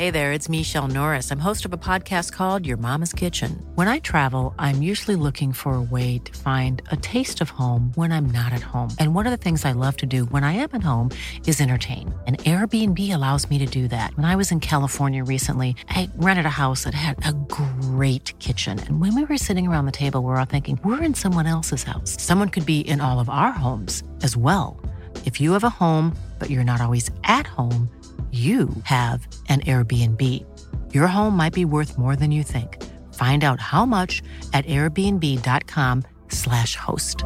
Hey there, it's Michelle Norris. I'm host of a podcast called Your Mama's Kitchen. When I travel, I'm usually looking for a way to find a taste of home when I'm not at home. And one of the things I love to do when I am at home is entertain. And Airbnb allows me to do that. When I was in California recently, I rented a house that had a great kitchen. And when we were sitting around the table, we were all thinking, we're in someone else's house. Someone could be in all of our homes as well. If you have a home, but you're not always at home, you have an Airbnb. Your home might be worth more than you think. Find out how much at airbnb.com/host.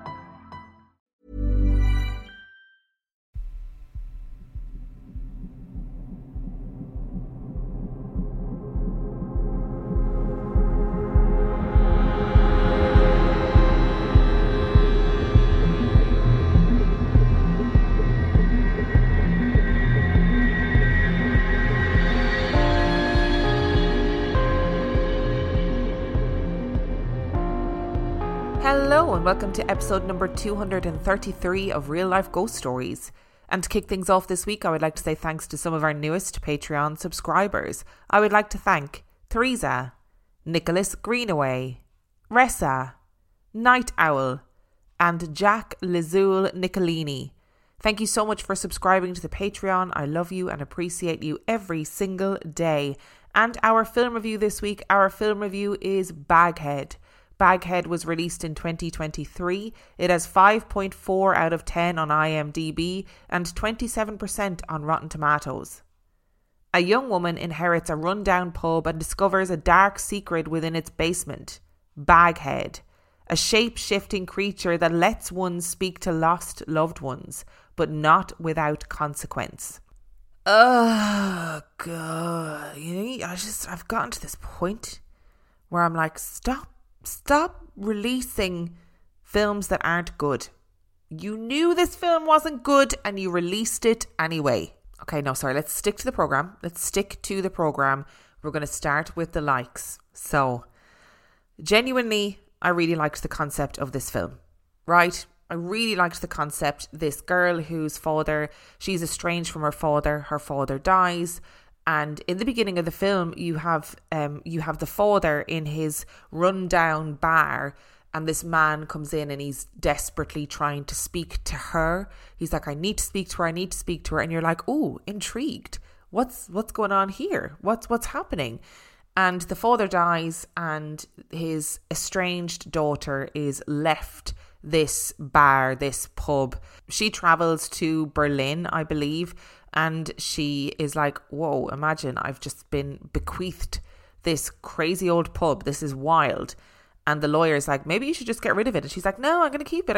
Hello and welcome to episode number 233 of Real Life Ghost Stories. And to kick things off this week, I would like to say thanks to some of our newest Patreon subscribers. I would like to thank Theresa, Nicholas Greenaway, Ressa, Night Owl, and Jack Lazul Nicolini. Thank you so much for subscribing to the Patreon. I love you and appreciate you every single day. And our film review this week, our film review is Baghead. Baghead was released in 2023. It has 5.4 out of 10 on IMDb and 27% on Rotten Tomatoes. A young woman inherits a rundown pub and discovers a dark secret within its basement. Baghead, a shape-shifting creature that lets one speak to lost loved ones, but not without consequence. Oh, God. You know, I've gotten to this point where I'm like, Stop releasing films that aren't good. You knew this film wasn't good and you released it anyway. Okay, no, sorry. Let's stick to the program. We're going to start with the likes. So, genuinely, I really liked the concept of this film. Right? I really liked the concept. This girl whose father, she's estranged from her father. Her father dies. And in the beginning of the film, you have the father in his rundown bar, and this man comes in and he's desperately trying to speak to her. He's like, I need to speak to her. And you're like, oh, intrigued. What's going on here? What's happening? And the father dies, and his estranged daughter is left this bar, this pub. She travels to Berlin, I believe. And she is like, whoa, imagine I've just been bequeathed this crazy old pub. This is wild. And the lawyer's like, maybe you should just get rid of it. And she's like, no, I'm going to keep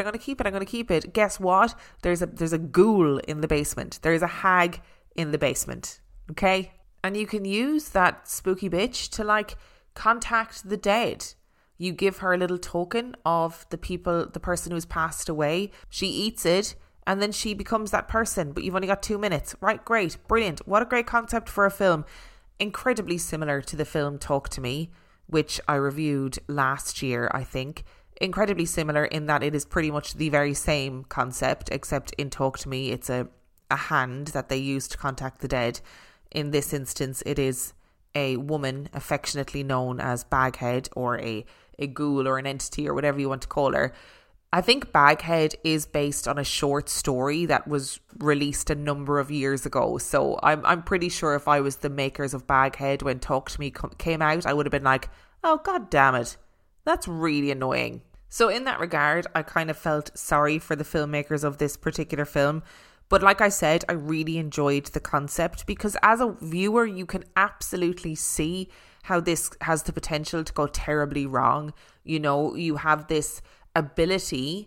it. Guess what? There's a ghoul in the basement. There's a hag in the basement. Okay? And you can use that spooky bitch to like contact the dead. You give her a little token of the person who's passed away. She eats it. And then she becomes that person, but you've only got 2 minutes. Right, great, brilliant. What a great concept for a film. Incredibly similar to the film Talk to Me, which I reviewed last year, I think. Incredibly similar in that it is pretty much the very same concept, except in Talk to Me, it's a hand that they use to contact the dead. In this instance, it is a woman affectionately known as Baghead, or a ghoul or an entity or whatever you want to call her. I think Baghead is based on a short story that was released a number of years ago. So I'm pretty sure if I was the makers of Baghead when Talk to Me came out, I would have been like, oh, God damn it. That's really annoying. So in that regard, I kind of felt sorry for the filmmakers of this particular film. But like I said, I really enjoyed the concept because as a viewer, you can absolutely see how this has the potential to go terribly wrong. You know, you have this ability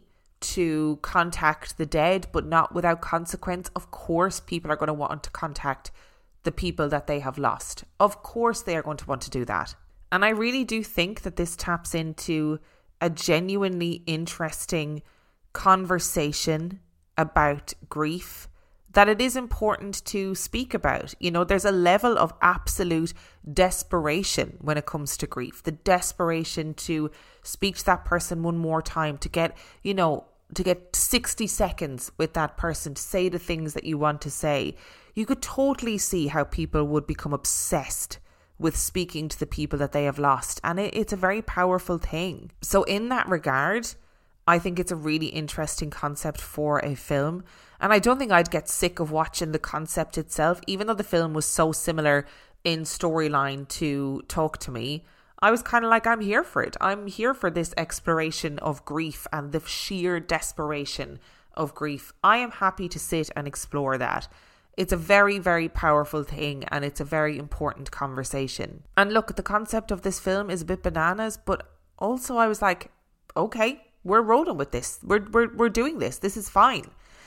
to contact the dead, but not without consequence. Of course, people are going to want to contact the people that they have lost. Of course, they are going to want to do that. And I really do think that this taps into a genuinely interesting conversation about grief that it is important to speak about. You know, there's a level of absolute desperation when it comes to grief. The desperation to speak to that person one more time, to get, you know, to get 60 seconds with that person to say the things that you want to say, you could totally see how people would become obsessed with speaking to the people that they have lost. And it's a very powerful thing. So in that regard, I think it's a really interesting concept for a film. And I don't think I'd get sick of watching the concept itself, even though the film was so similar in storyline to Talk to Me. I was kind of like, I'm here for it. I'm here for this exploration of grief and the sheer desperation of grief. I am happy to sit and explore that. It's a very, very powerful thing, and it's a very important conversation. And look, the concept of this film is a bit bananas, but also I was like, okay, we're rolling with this. We're doing this. This is fine.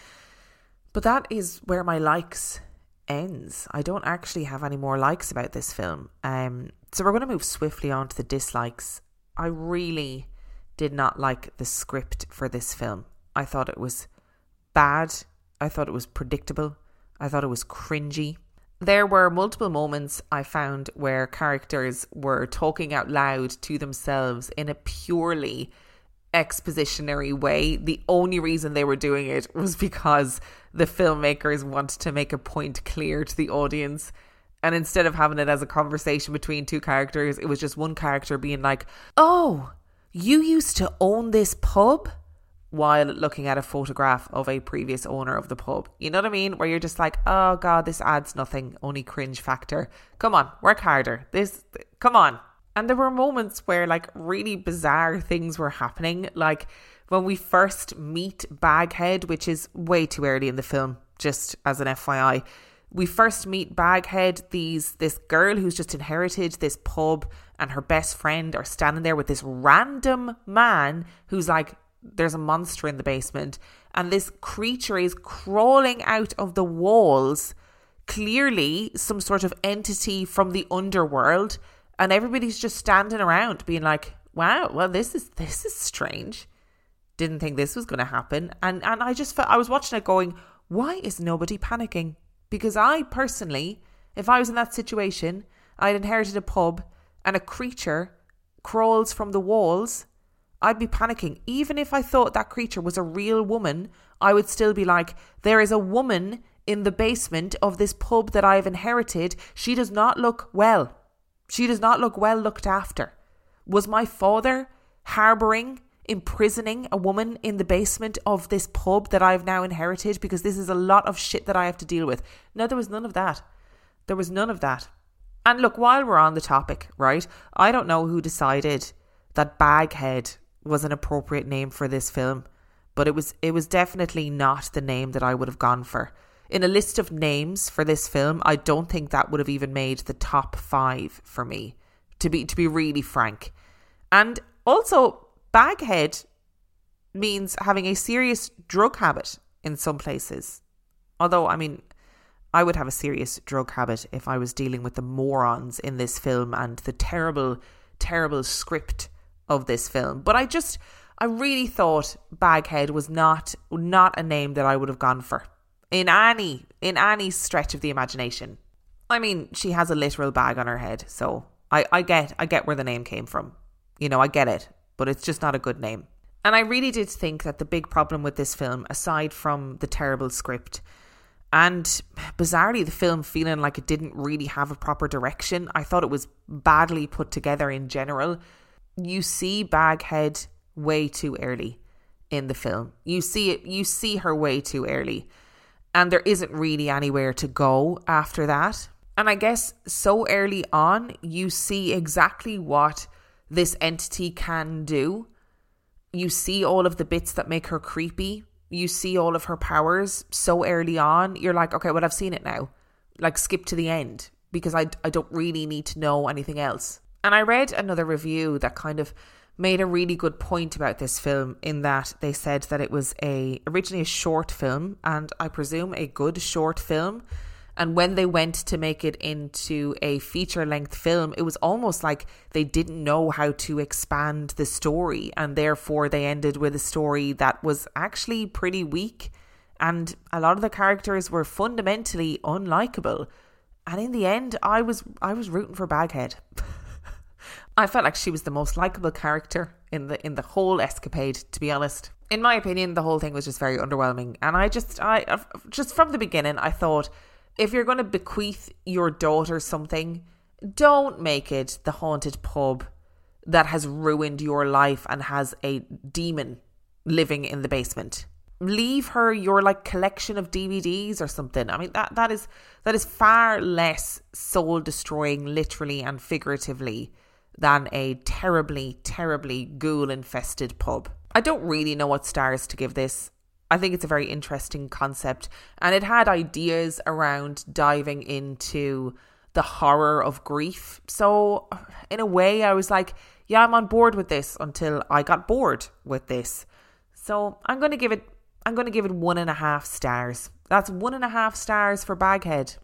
But that is where my likes ends. I don't actually have any more likes about this film. So we're going to move swiftly on to the dislikes. I really did not like the script for this film. I thought it was bad. I thought it was predictable. I thought it was cringy. There were multiple moments I found where characters were talking out loud to themselves in a purely expositionary way. The only reason they were doing it was because the filmmakers wanted to make a point clear to the audience. And instead of having it as a conversation between two characters, it was just one character being like, oh, you used to own this pub? While looking at a photograph of a previous owner of the pub. You know what I mean? Where you're just like, oh God, this adds nothing, only cringe factor. Come on, work harder. Come on. And there were moments where like really bizarre things were happening. Like when we first meet Baghead, which is way too early in the film, just as an FYI. We first meet Baghead, this girl who's just inherited this pub, and her best friend are standing there with this random man who's like, there's a monster in the basement, and this creature is crawling out of the walls, clearly some sort of entity from the underworld, and everybody's just standing around being like, wow, well this is strange. Didn't think this was going to happen. And I just felt, I was watching it going, why is nobody panicking? Because I personally, if I was in that situation, I'd inherited a pub and a creature crawls from the walls, I'd be panicking. Even if I thought that creature was a real woman, I would still be like, there is a woman in the basement of this pub that I've inherited. She does not look well. She does not look well looked after. Was my father imprisoning a woman in the basement of this pub that I've now inherited? Because this is a lot of shit that I have to deal with. No, there was none of that. There was none of that. And look, while we're on the topic, right, I don't know who decided that Baghead was an appropriate name for this film, but it was definitely not the name that I would have gone for. In a list of names for this film, I don't think that would have even made the top 5 for me, to be really frank. And also, Baghead means having a serious drug habit in some places. Although, I mean, I would have a serious drug habit if I was dealing with the morons in this film and the terrible, terrible script of this film. But I really thought Baghead was not a name that I would have gone for in any stretch of the imagination. I mean, she has a literal bag on her head, so I get where the name came from. You know, I get it, but it's just not a good name. And I really did think that the big problem with this film, aside from the terrible script and bizarrely the film feeling like it didn't really have a proper direction, I thought it was badly put together in general. You see Baghead way too early in the film. You see her way too early. And there isn't really anywhere to go after that. And I guess so early on, you see exactly what this entity can do. You see all of the bits that make her creepy. You see all of her powers so early on. You're like, okay, well, I've seen it now. Like, skip to the end, because I don't really need to know anything else. And I read another review that kind of made a really good point about this film, in that they said that it was originally a short film, and I presume a good short film. And when they went to make it into a feature-length film, it was almost like they didn't know how to expand the story, and therefore they ended with a story that was actually pretty weak, and a lot of the characters were fundamentally unlikable. And in the end, I was rooting for Baghead. I felt like she was the most likeable character in the whole escapade, to be honest. In my opinion, the whole thing was just very underwhelming. And I just from the beginning, I thought, if you're going to bequeath your daughter something, don't make it the haunted pub that has ruined your life and has a demon living in the basement. Leave her your collection of DVDs or something. I mean, that is far less soul destroying, literally and figuratively, than a terribly, terribly ghoul infested pub. I don't really know what stars to give this. I think it's a very interesting concept, and it had ideas around diving into the horror of grief. So in a way, I was like, yeah, I'm on board with this, until I got bored with this. So I'm going to give it 1.5 stars. That's 1.5 stars for Baghead.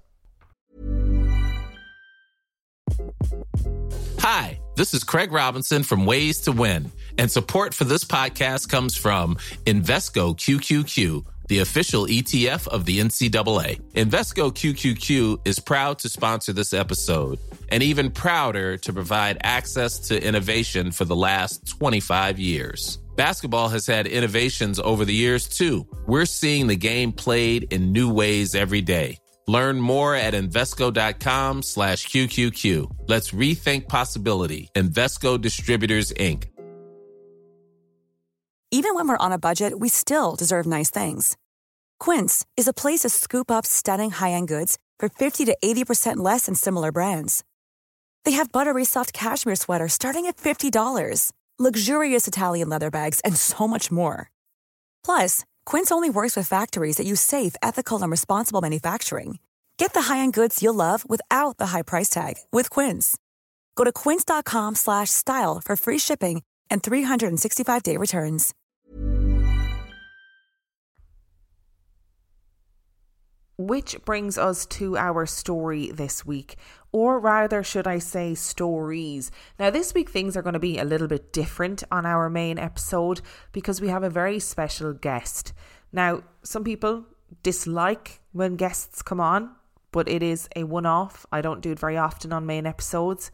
Hi, this is Craig Robinson from Ways to Win, and support for this podcast comes from Invesco QQQ, the official ETF of the NCAA. Invesco QQQ is proud to sponsor this episode, and even prouder to provide access to innovation for the last 25 years. Basketball has had innovations over the years, too. We're seeing the game played in new ways every day. Learn more at Invesco.com/QQQ. Let's rethink possibility. Invesco Distributors, Inc. Even when we're on a budget, we still deserve nice things. Quince is a place to scoop up stunning high-end goods for 50 to 80% less than similar brands. They have buttery soft cashmere sweaters starting at $50, luxurious Italian leather bags, and so much more. Plus, Quince only works with factories that use safe, ethical, and responsible manufacturing. Get the high-end goods you'll love without the high price tag with Quince. Go to quince.com/style for free shipping and 365-day returns. Which brings us to our story this week, or rather, should I say, stories. Now, this week things are going to be a little bit different on our main episode because we have a very special guest. Now, some people dislike when guests come on, but it is a one-off. I don't do it very often on main episodes.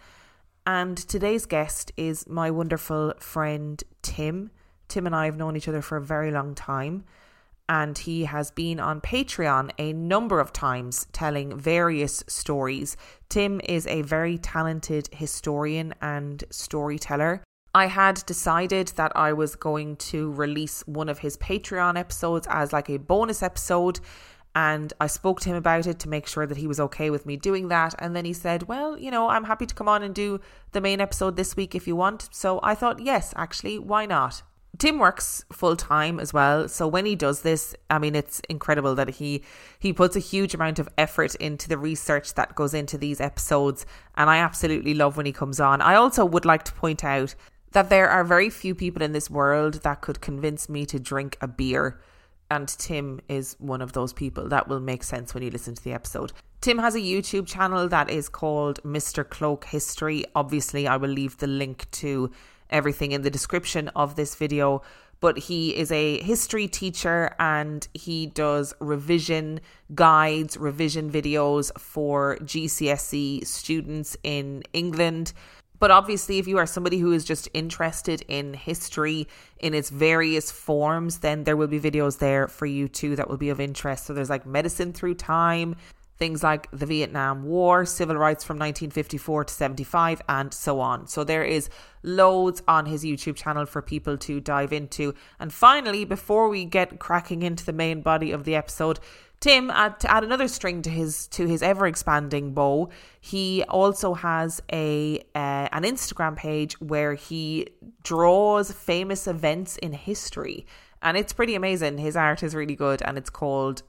And today's guest is my wonderful friend, Tim. Tim and I have known each other for a very long time. And he has been on Patreon a number of times telling various stories. Tim is a very talented historian and storyteller. I had decided that I was going to release one of his Patreon episodes as a bonus episode, and I spoke to him about it to make sure that he was okay with me doing that. And then he said, well, I'm happy to come on and do the main episode this week if you want. So I thought, yes, actually, why not? Tim works full time as well, so when he does this, I mean, it's incredible that he puts a huge amount of effort into the research that goes into these episodes, and I absolutely love when he comes on. I also would like to point out that there are very few people in this world that could convince me to drink a beer, and Tim is one of those people. That will make sense when you listen to the episode. Tim has a YouTube channel that is called Mr. Cloak History. Obviously, I will leave the link to everything in the description of this video, but he is a history teacher and he does revision guides, revision videos for GCSE students in England. But obviously, if you are somebody who is just interested in history in its various forms, then there will be videos there for you too that will be of interest. So there's medicine through time, things like the Vietnam War, civil rights from 1954 to 75, and so on. So there is loads on his YouTube channel for people to dive into. And finally, before we get cracking into the main body of the episode, Tim, to add another string to his ever-expanding bow, he also has an Instagram page where he draws famous events in history. And it's pretty amazing. His art is really good, and it's called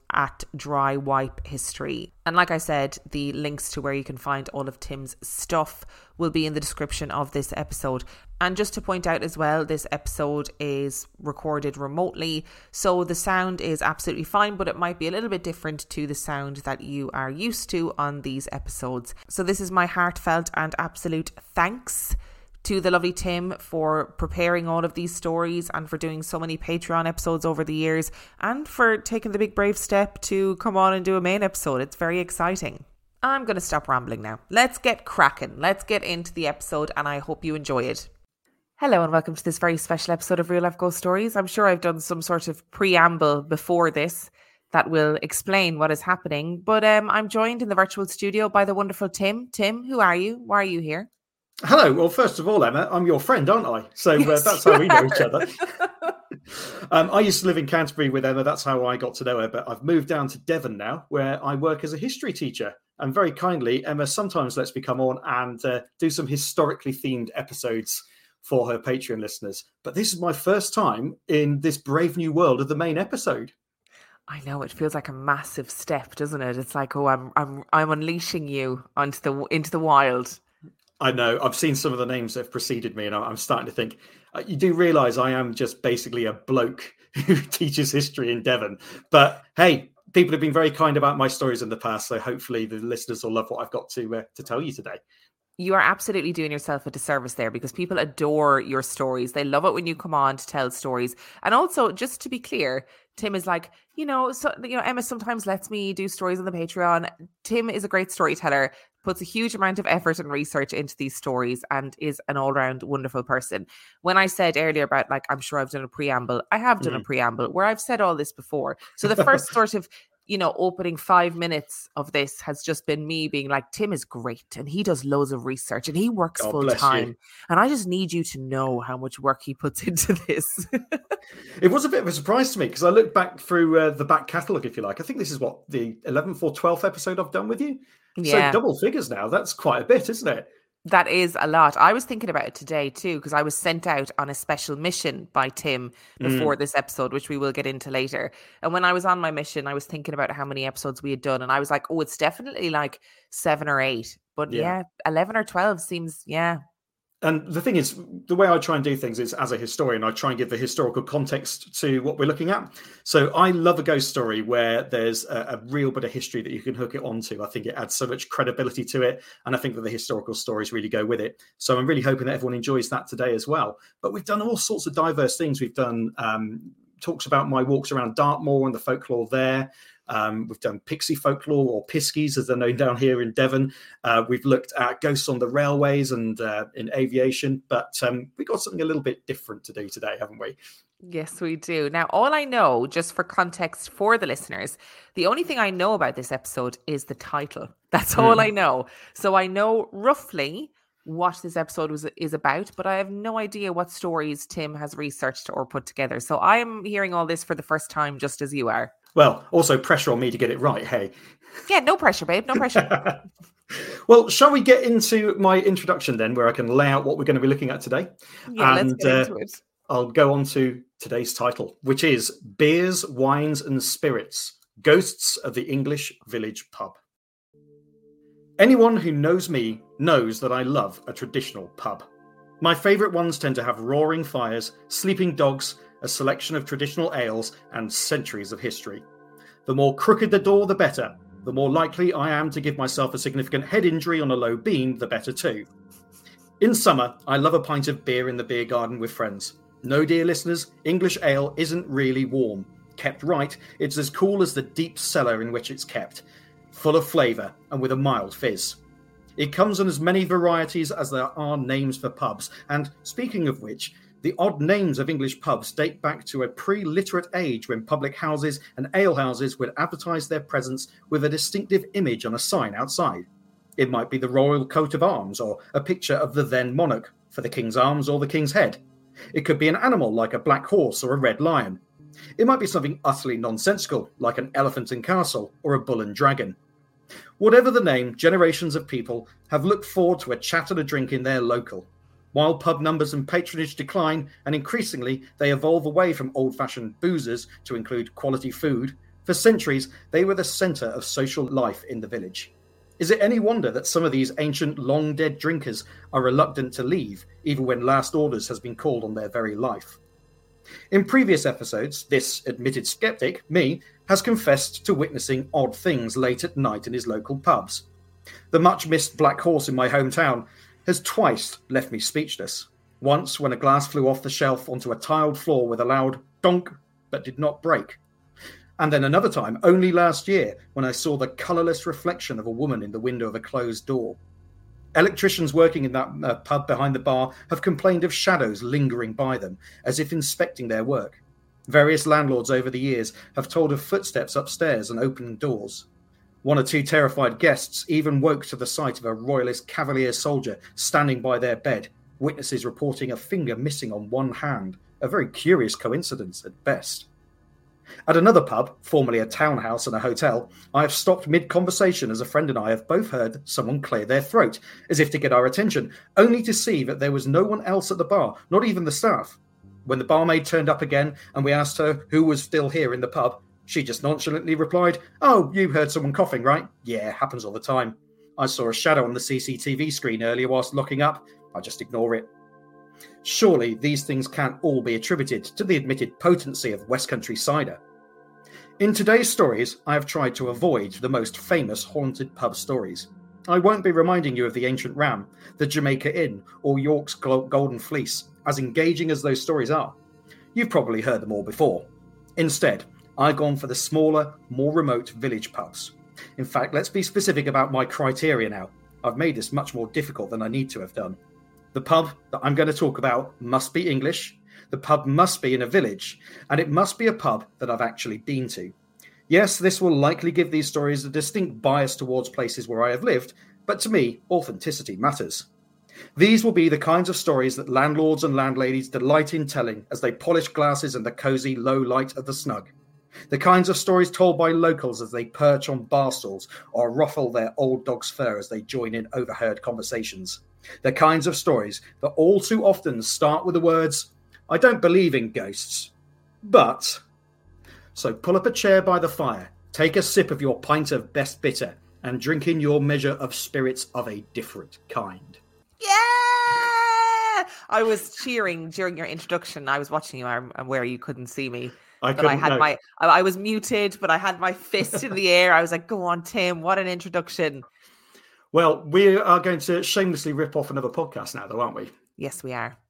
@DryWipeHistory. And like I said, the links to where you can find all of Tim's stuff will be in the description of this episode. And just to point out as well, this episode is recorded remotely, so the sound is absolutely fine, but it might be a little bit different to the sound that you are used to on these episodes. So this is my heartfelt and absolute thanks to the lovely Tim for preparing all of these stories and for doing so many Patreon episodes over the years, and for taking the big brave step to come on and do a main episode. It's very exciting. I'm going to stop rambling now. Let's get cracking. Let's get into the episode, and I hope you enjoy it. Hello and welcome to this very special episode of Real Life Ghost Stories. I'm sure I've done some sort of preamble before this that will explain what is happening, but I'm joined in the virtual studio by the wonderful Tim. Tim, who are you? Why are you here? Hello. Well, first of all, Emma, I'm your friend, aren't I? So Yes, that's you how we know are. each other. I used to live in Canterbury with Emma. That's how I got to know her. But I've moved down to Devon now, where I work as a history teacher. And very kindly, Emma sometimes lets me come on and do some historically themed episodes for her Patreon listeners. But this is my first time in this brave new world of the main episode. I know, it feels like a massive step, doesn't it? It's like, oh, I'm unleashing you into the wild. I know. I've seen some of the names that have preceded me, and I'm starting to think, you do realise I am just basically a bloke who teaches history in Devon. But hey, people have been very kind about my stories in the past, so hopefully the listeners will love what I've got to tell you today. You are absolutely doing yourself a disservice there, because people adore your stories. They love it when you come on to tell stories. And also, just to be clear, Tim is like, Emma sometimes lets me do stories on the Patreon. Tim is a great storyteller, puts a huge amount of effort and research into these stories, and is an all-round wonderful person. When I said earlier about, I'm sure I've done a preamble, I have done a preamble where I've said all this before. So the first sort of opening 5 minutes of this has just been me being like, Tim is great and he does loads of research and he works full time. And I just need you to know how much work he puts into this. It was a bit of a surprise to me because I looked back through the back catalogue, if you like. I think this is the 11th or 12th episode I've done with you. Yeah. So double figures now. That's quite a bit, isn't it? That is a lot. I was thinking about it today too, because I was sent out on a special mission by Tim before this episode, which we will get into later. And when I was on my mission, I was thinking about how many episodes we had done. And I was like, oh, it's definitely like 7 or 8. But yeah 11 or 12 seems, And the thing is, the way I try and do things is, as a historian, I try and give the historical context to what we're looking at. So I love a ghost story where there's a real bit of history that you can hook it onto. I think it adds so much credibility to it. And I think that the historical stories really go with it. So I'm really hoping that everyone enjoys that today as well. But we've done all sorts of diverse things. We've done talks about my walks around Dartmoor and the folklore there. We've done pixie folklore, or piskies as they're known down here in Devon. We've looked at ghosts on the railways and in aviation, but we've got something a little bit different to do today, haven't we? Yes, we do. Now, all I know, just for context for the listeners, the only thing I know about this episode is the title. That's all I know. So I know roughly what this episode is about, but I have no idea what stories Tim has researched or put together. So I am hearing all this for the first time, just as you are. Well, also pressure on me to get it right, hey? Yeah, no pressure, babe, no pressure. Well, shall we get into my introduction then, where I can lay out what we're going to be looking at today? Yeah, let's get into it. I'll go on to today's title, which is Beers, Wines and Spirits, Ghosts of the English Village Pub. Anyone who knows me knows that I love a traditional pub. My favourite ones tend to have roaring fires, sleeping dogs, a selection of traditional ales, and centuries of history. The more crooked the door, the better. The more likely I am to give myself a significant head injury on a low beam, the better too. In summer, I love a pint of beer in the beer garden with friends. No, dear listeners, English ale isn't really warm. Kept right, it's as cool as the deep cellar in which it's kept, full of flavour and with a mild fizz. It comes in as many varieties as there are names for pubs, and speaking of which, the odd names of English pubs date back to a pre-literate age when public houses and alehouses would advertise their presence with a distinctive image on a sign outside. It might be the royal coat of arms or a picture of the then monarch for the king's arms or the king's head. It could be an animal like a black horse or a red lion. It might be something utterly nonsensical like an elephant and castle or a bull and dragon. Whatever the name, generations of people have looked forward to a chat and a drink in their local. While pub numbers and patronage decline, and increasingly they evolve away from old-fashioned boozers to include quality food, for centuries they were the centre of social life in the village. Is it any wonder that some of these ancient, long-dead drinkers are reluctant to leave, even when last orders has been called on their very life? In previous episodes, this admitted skeptic, me, has confessed to witnessing odd things late at night in his local pubs. The much-missed Black Horse in my hometown has twice left me speechless. Once when a glass flew off the shelf onto a tiled floor with a loud donk, but did not break. And then another time, only last year, when I saw the colourless reflection of a woman in the window of a closed door. Electricians working in that pub behind the bar have complained of shadows lingering by them, as if inspecting their work. Various landlords over the years have told of footsteps upstairs and opening doors. One or two terrified guests even woke to the sight of a royalist cavalier soldier standing by their bed, witnesses reporting a finger missing on one hand, a very curious coincidence at best. At another pub, formerly a townhouse and a hotel, I have stopped mid-conversation as a friend and I have both heard someone clear their throat, as if to get our attention, only to see that there was no one else at the bar, not even the staff. When the barmaid turned up again and we asked her who was still here in the pub, she just nonchalantly replied, "Oh, you heard someone coughing, right? Yeah, happens all the time. I saw a shadow on the CCTV screen earlier whilst locking up. I just ignore it." Surely these things can't all be attributed to the admitted potency of West Country cider. In today's stories, I have tried to avoid the most famous haunted pub stories. I won't be reminding you of the Ancient Ram, the Jamaica Inn, or York's Golden Fleece, as engaging as those stories are. You've probably heard them all before. Instead, I've gone for the smaller, more remote village pubs. In fact, let's be specific about my criteria now. I've made this much more difficult than I need to have done. The pub that I'm going to talk about must be English, the pub must be in a village, and it must be a pub that I've actually been to. Yes, this will likely give these stories a distinct bias towards places where I have lived, but to me, authenticity matters. These will be the kinds of stories that landlords and landladies delight in telling as they polish glasses in the cosy low light of the snug. The kinds of stories told by locals as they perch on bar stools or ruffle their old dog's fur as they join in overheard conversations. The kinds of stories that all too often start with the words, "I don't believe in ghosts, but..." So pull up a chair by the fire, take a sip of your pint of best bitter, and drink in your measure of spirits of a different kind. Yeah! I was cheering during your introduction. I was watching you. I'm aware you couldn't see me. I was muted, but I had my fist in the air. I was like, "Go on, Tim, what an introduction." Well, we are going to shamelessly rip off another podcast now, though, aren't we? Yes, we are.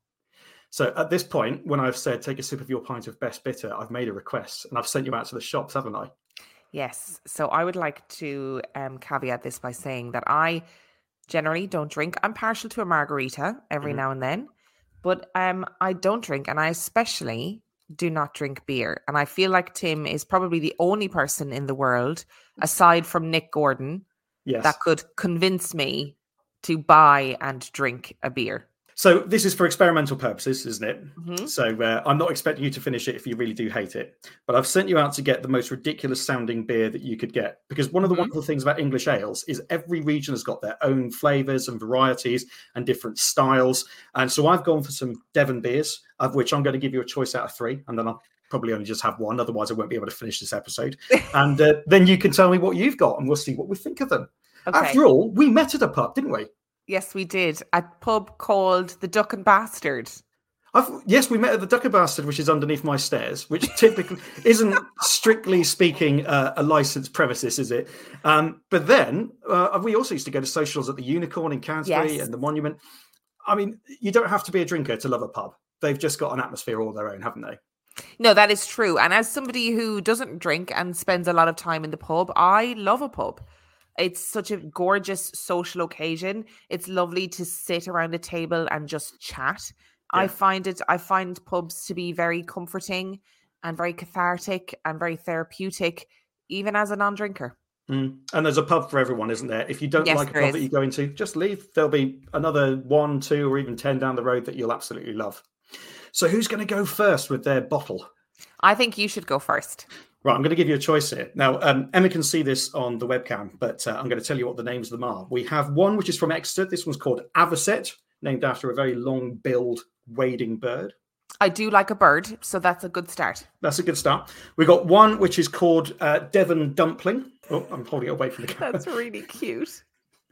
So at this point, when I've said take a sip of your pint of best bitter, I've made a request and I've sent you out to the shops, haven't I? Yes. So I would like to caveat this by saying that I generally don't drink. I'm partial to a margarita every now and then, but I don't drink, and I especially do not drink beer. And I feel like Tim is probably the only person in the world, aside from Nick Gordon, that could convince me to buy and drink a beer. So this is for experimental purposes, isn't it? Mm-hmm. So I'm not expecting you to finish it if you really do hate it. But I've sent you out to get the most ridiculous sounding beer that you could get. Because one of the wonderful things about English ales is every region has got their own flavours and varieties and different styles. And so I've gone for some Devon beers, of which I'm going to give you a choice out of 3. And then I'll probably only just have one. Otherwise, I won't be able to finish this episode. And then you can tell me what you've got and we'll see what we think of them. Okay. After all, we met at a pub, didn't we? Yes, we did. A pub called the Duck and Bastard. Yes, we met at the Duck and Bastard, which is underneath my stairs, which typically isn't, strictly speaking, a licensed premises, is it? But then we also used to go to socials at the Unicorn in Canterbury and the Monument. I mean, you don't have to be a drinker to love a pub. They've just got an atmosphere all their own, haven't they? No, that is true. And as somebody who doesn't drink and spends a lot of time in the pub, I love a pub. It's such a gorgeous social occasion. It's lovely to sit around a table and just chat. Yeah. I find pubs to be very comforting and very cathartic and very therapeutic, even as a non-drinker. And there's a pub for everyone, isn't there? If you don't like a pub that you go into, just leave. There'll be another 1, 2, or even 10 down the road that you'll absolutely love. So who's going to go first with their bottle? I think you should go first. Right, I'm going to give you a choice here. Now, Emma can see this on the webcam, but I'm going to tell you what the names of them are. We have one which is from Exeter. This one's called Avocet, named after a very long-billed wading bird. I do like a bird, so that's a good start. That's a good start. We got one which is called Devon Dumpling. Oh, I'm holding it away from the camera. That's really cute.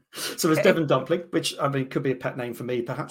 So there's Devon Dumpling, which I mean could be a pet name for me, perhaps.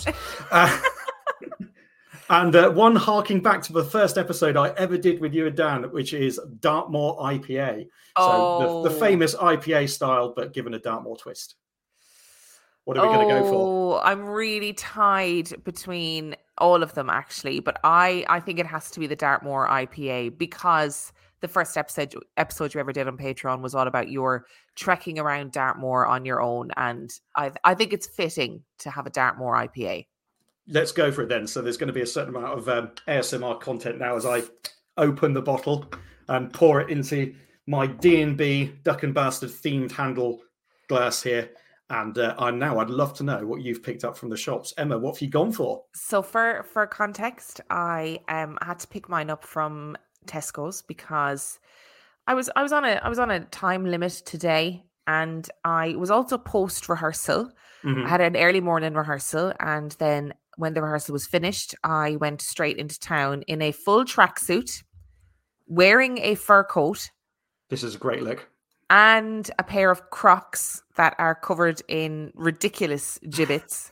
And one harking back to the first episode I ever did with you and Dan, which is Dartmoor IPA. So the famous IPA style, but given a Dartmoor twist. What are we going to go for? I'm really tied between all of them, actually. But I think it has to be the Dartmoor IPA because the first episode you ever did on Patreon was all about your trekking around Dartmoor on your own. And I think it's fitting to have a Dartmoor IPA. Let's go for it then. So there's going to be a certain amount of ASMR content now as I open the bottle and pour it into my D&B Duck and Bastard themed handle glass here. And I'd love to know what you've picked up from the shops. Emma, what have you gone for? So for context, I had to pick mine up from Tesco's because I was on a time limit today, and I was also post rehearsal. Mm-hmm. I had an early morning rehearsal, and then when the rehearsal was finished, I went straight into town in a full tracksuit, wearing a fur coat. This is a great look. And a pair of Crocs that are covered in ridiculous gibbets.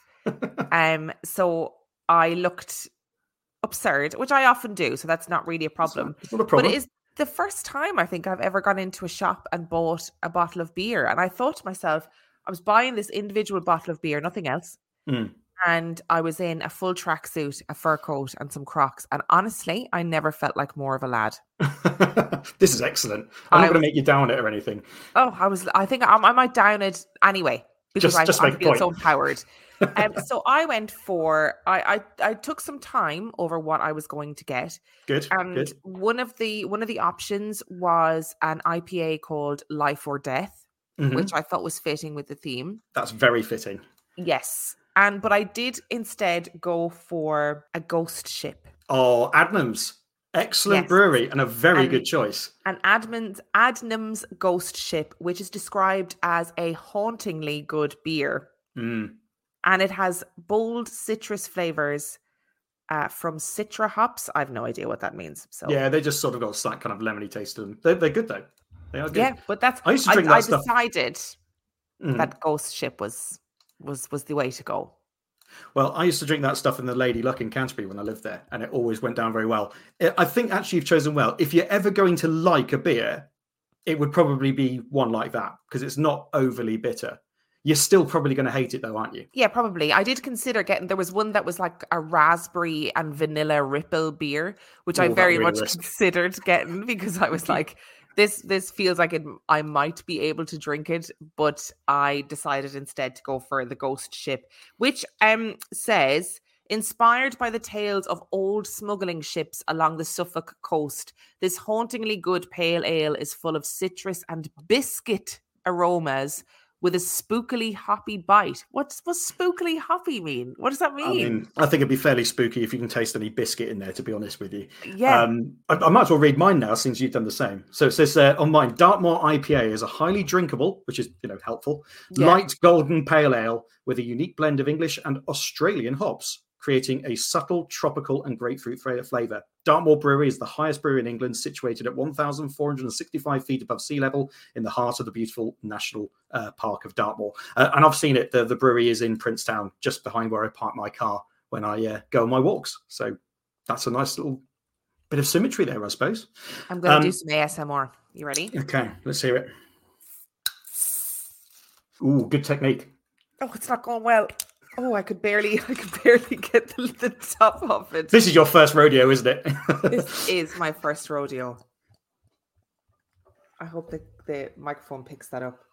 So I looked absurd, which I often do. So that's not really a problem. It's not a problem. But it is the first time I think I've ever gone into a shop and bought a bottle of beer. And I thought to myself, I was buying this individual bottle of beer, nothing else. Mm. And I was in a full tracksuit, a fur coat, and some Crocs. And honestly, I never felt like more of a lad. This is excellent. I'm not going to make you down it or anything. Oh, I think I might down it anyway because I feel so empowered. So I went for I took some time over what I was going to get. Good. And good. one of the options was an IPA called Life or Death, which I thought was fitting with the theme. That's very fitting. Yes. But I did instead go for a Ghost Ship. Oh, Adnams. Excellent brewery and a very good choice. And Adnams Ghost Ship, which is described as a hauntingly good beer. Mm. And it has bold citrus flavors from Citra hops. I have no idea what that means. So yeah, they just sort of got a slight kind of lemony taste to them. They're good though. They are good. Yeah, but I used to drink that stuff. Decided that Ghost Ship was the way to go. Well, I used to drink that stuff in the Lady Luck in Canterbury when I lived there, and it always went down very well. I think actually you've chosen well. If you're ever going to like a beer, it would probably be one like that because it's not overly bitter. You're still probably going to hate it though, aren't you? Yeah, probably. I did consider there was one that was like a raspberry and vanilla ripple beer, which I very much considered getting because I was like, this feels like I might be able to drink it, but I decided instead to go for the Ghost Ship, which says, inspired by the tales of old smuggling ships along the Suffolk coast, this hauntingly good pale ale is full of citrus and biscuit aromas with a spookily hoppy bite. What's spookily hoppy mean? What does that mean? I think it'd be fairly spooky if you can taste any biscuit in there, to be honest with you. Yeah. I might as well read mine now since you've done the same. So it says on mine, Dartmoor IPA is a highly drinkable, which is, helpful, light golden pale ale with a unique blend of English and Australian hops, creating a subtle tropical and grapefruit flavour. Dartmoor Brewery is the highest brewery in England, situated at 1,465 feet above sea level in the heart of the beautiful National Park of Dartmoor. And I've seen it. The brewery is in Princetown, just behind where I park my car when I go on my walks. So that's a nice little bit of symmetry there, I suppose. I'm going to do some ASMR. You ready? Okay, let's hear it. Ooh, good technique. Oh, it's not going well. Oh, I could barely get the top of it. This is your first rodeo, isn't it? This is my first rodeo. I hope the microphone picks that up.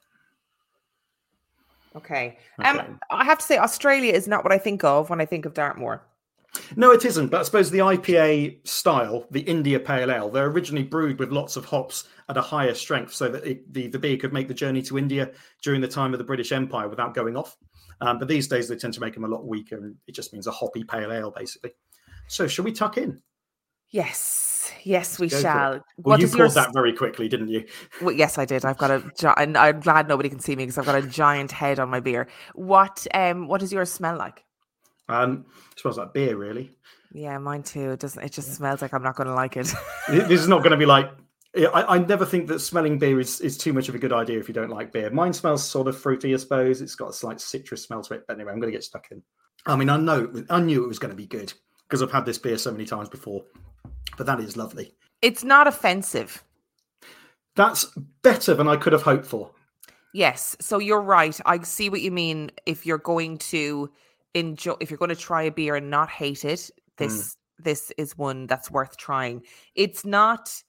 Okay. I have to say, Australia is not what I think of when I think of Dartmoor. No, it isn't. But I suppose the IPA style, the India Pale Ale, they're originally brewed with lots of hops at a higher strength so that the beer could make the journey to India during the time of the British Empire without going off. But these days they tend to make them a lot weaker, and it just means a hoppy pale ale, basically. So shall we tuck in? Yes, we shall. Well, you poured that very quickly, didn't you? Well, yes, I did. I've got and I'm glad nobody can see me because I've got a giant head on my beer. What does yours smell like? It smells like beer, really. Yeah, mine too. It doesn't. It just smells like I'm not going to like it. This is not going to be like. I never think that smelling beer is too much of a good idea if you don't like beer. Mine smells sort of fruity, I suppose. It's got a slight citrus smell to it. But anyway, I'm going to get stuck in. I mean, I knew it was going to be good because I've had this beer so many times before. But that is lovely. It's not offensive. That's better than I could have hoped for. Yes. So you're right. I see what you mean. If you're going to try a beer and not hate it, this is one that's worth trying. It's not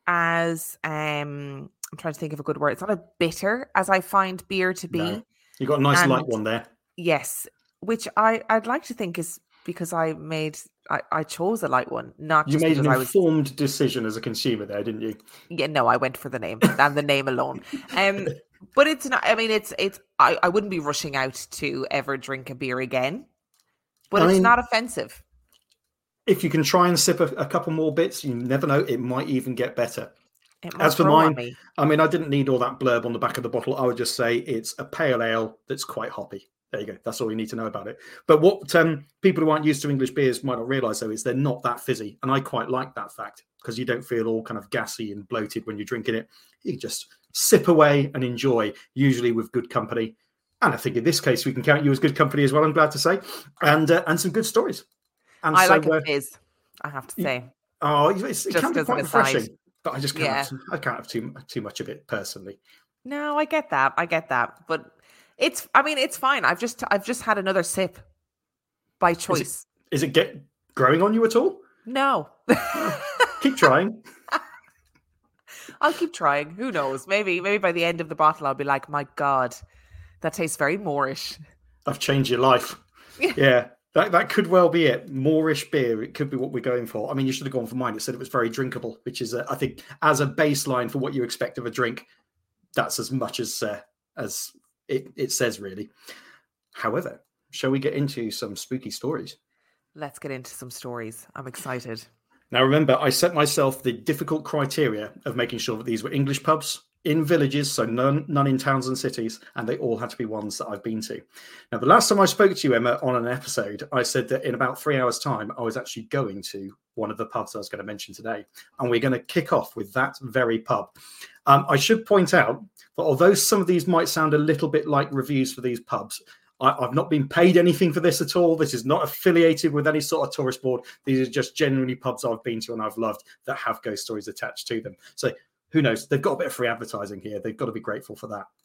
as I'm trying to think of a good word. It's not as bitter as I find beer to be. No. You got a nice And light one there. yes, which I'd like to think is because I chose a light one, not You just made because an I was. informed decision as a consumer there, didn't you? Yeah, no, I went for the name and the name alone. But it's not. I mean, it's. I wouldn't be rushing out to ever drink a beer again, but it's not offensive. If you can try and sip a couple more bits, you never know, it might even get better. As for grow on mine, me. I mean, I didn't need all that blurb on the back of the bottle. I would just say it's a pale ale that's quite hoppy. There you go. That's all you need to know about it. But what people who aren't used to English beers might not realise, though, is they're not that fizzy. And I quite like that fact because you don't feel all kind of gassy and bloated when you're drinking it. You just sip away and enjoy, usually with good company. And I think in this case, we can count you as good company as well, I'm glad to say. And some good stories. And I like a fizz, I have to say. Oh, it can be quite refreshing. But I just can't. Yeah. I can't have too much of it personally. No, I get that. But it's fine. I've just had another sip by choice. Is it growing on you at all? No. Keep trying. I'll keep trying. Who knows? Maybe by the end of the bottle, I'll be like, my God, that tastes very Moorish. I've changed your life. Yeah. That could well be it. Moorish beer. It could be what we're going for. I mean, you should have gone for mine. It said it was very drinkable, which is, I think, as a baseline for what you expect of a drink, that's as much as it says, really. However, shall we get into some spooky stories? Let's get into some stories. I'm excited. Now, remember, I set myself the difficult criteria of making sure that these were English pubs in villages, so none in towns and cities, and they all had to be ones that I've been to. Now, the last time I spoke to you, Emma, on an episode, I said that in about 3 hours' time, I was actually going to one of the pubs I was going to mention today, and we're going to kick off with that very pub. I should point out that although some of these might sound a little bit like reviews for these pubs, I've not been paid anything for this at all. This is not affiliated with any sort of tourist board. These are just genuinely pubs I've been to and I've loved that have ghost stories attached to them. So who knows? They've got a bit of free advertising here. They've got to be grateful for that.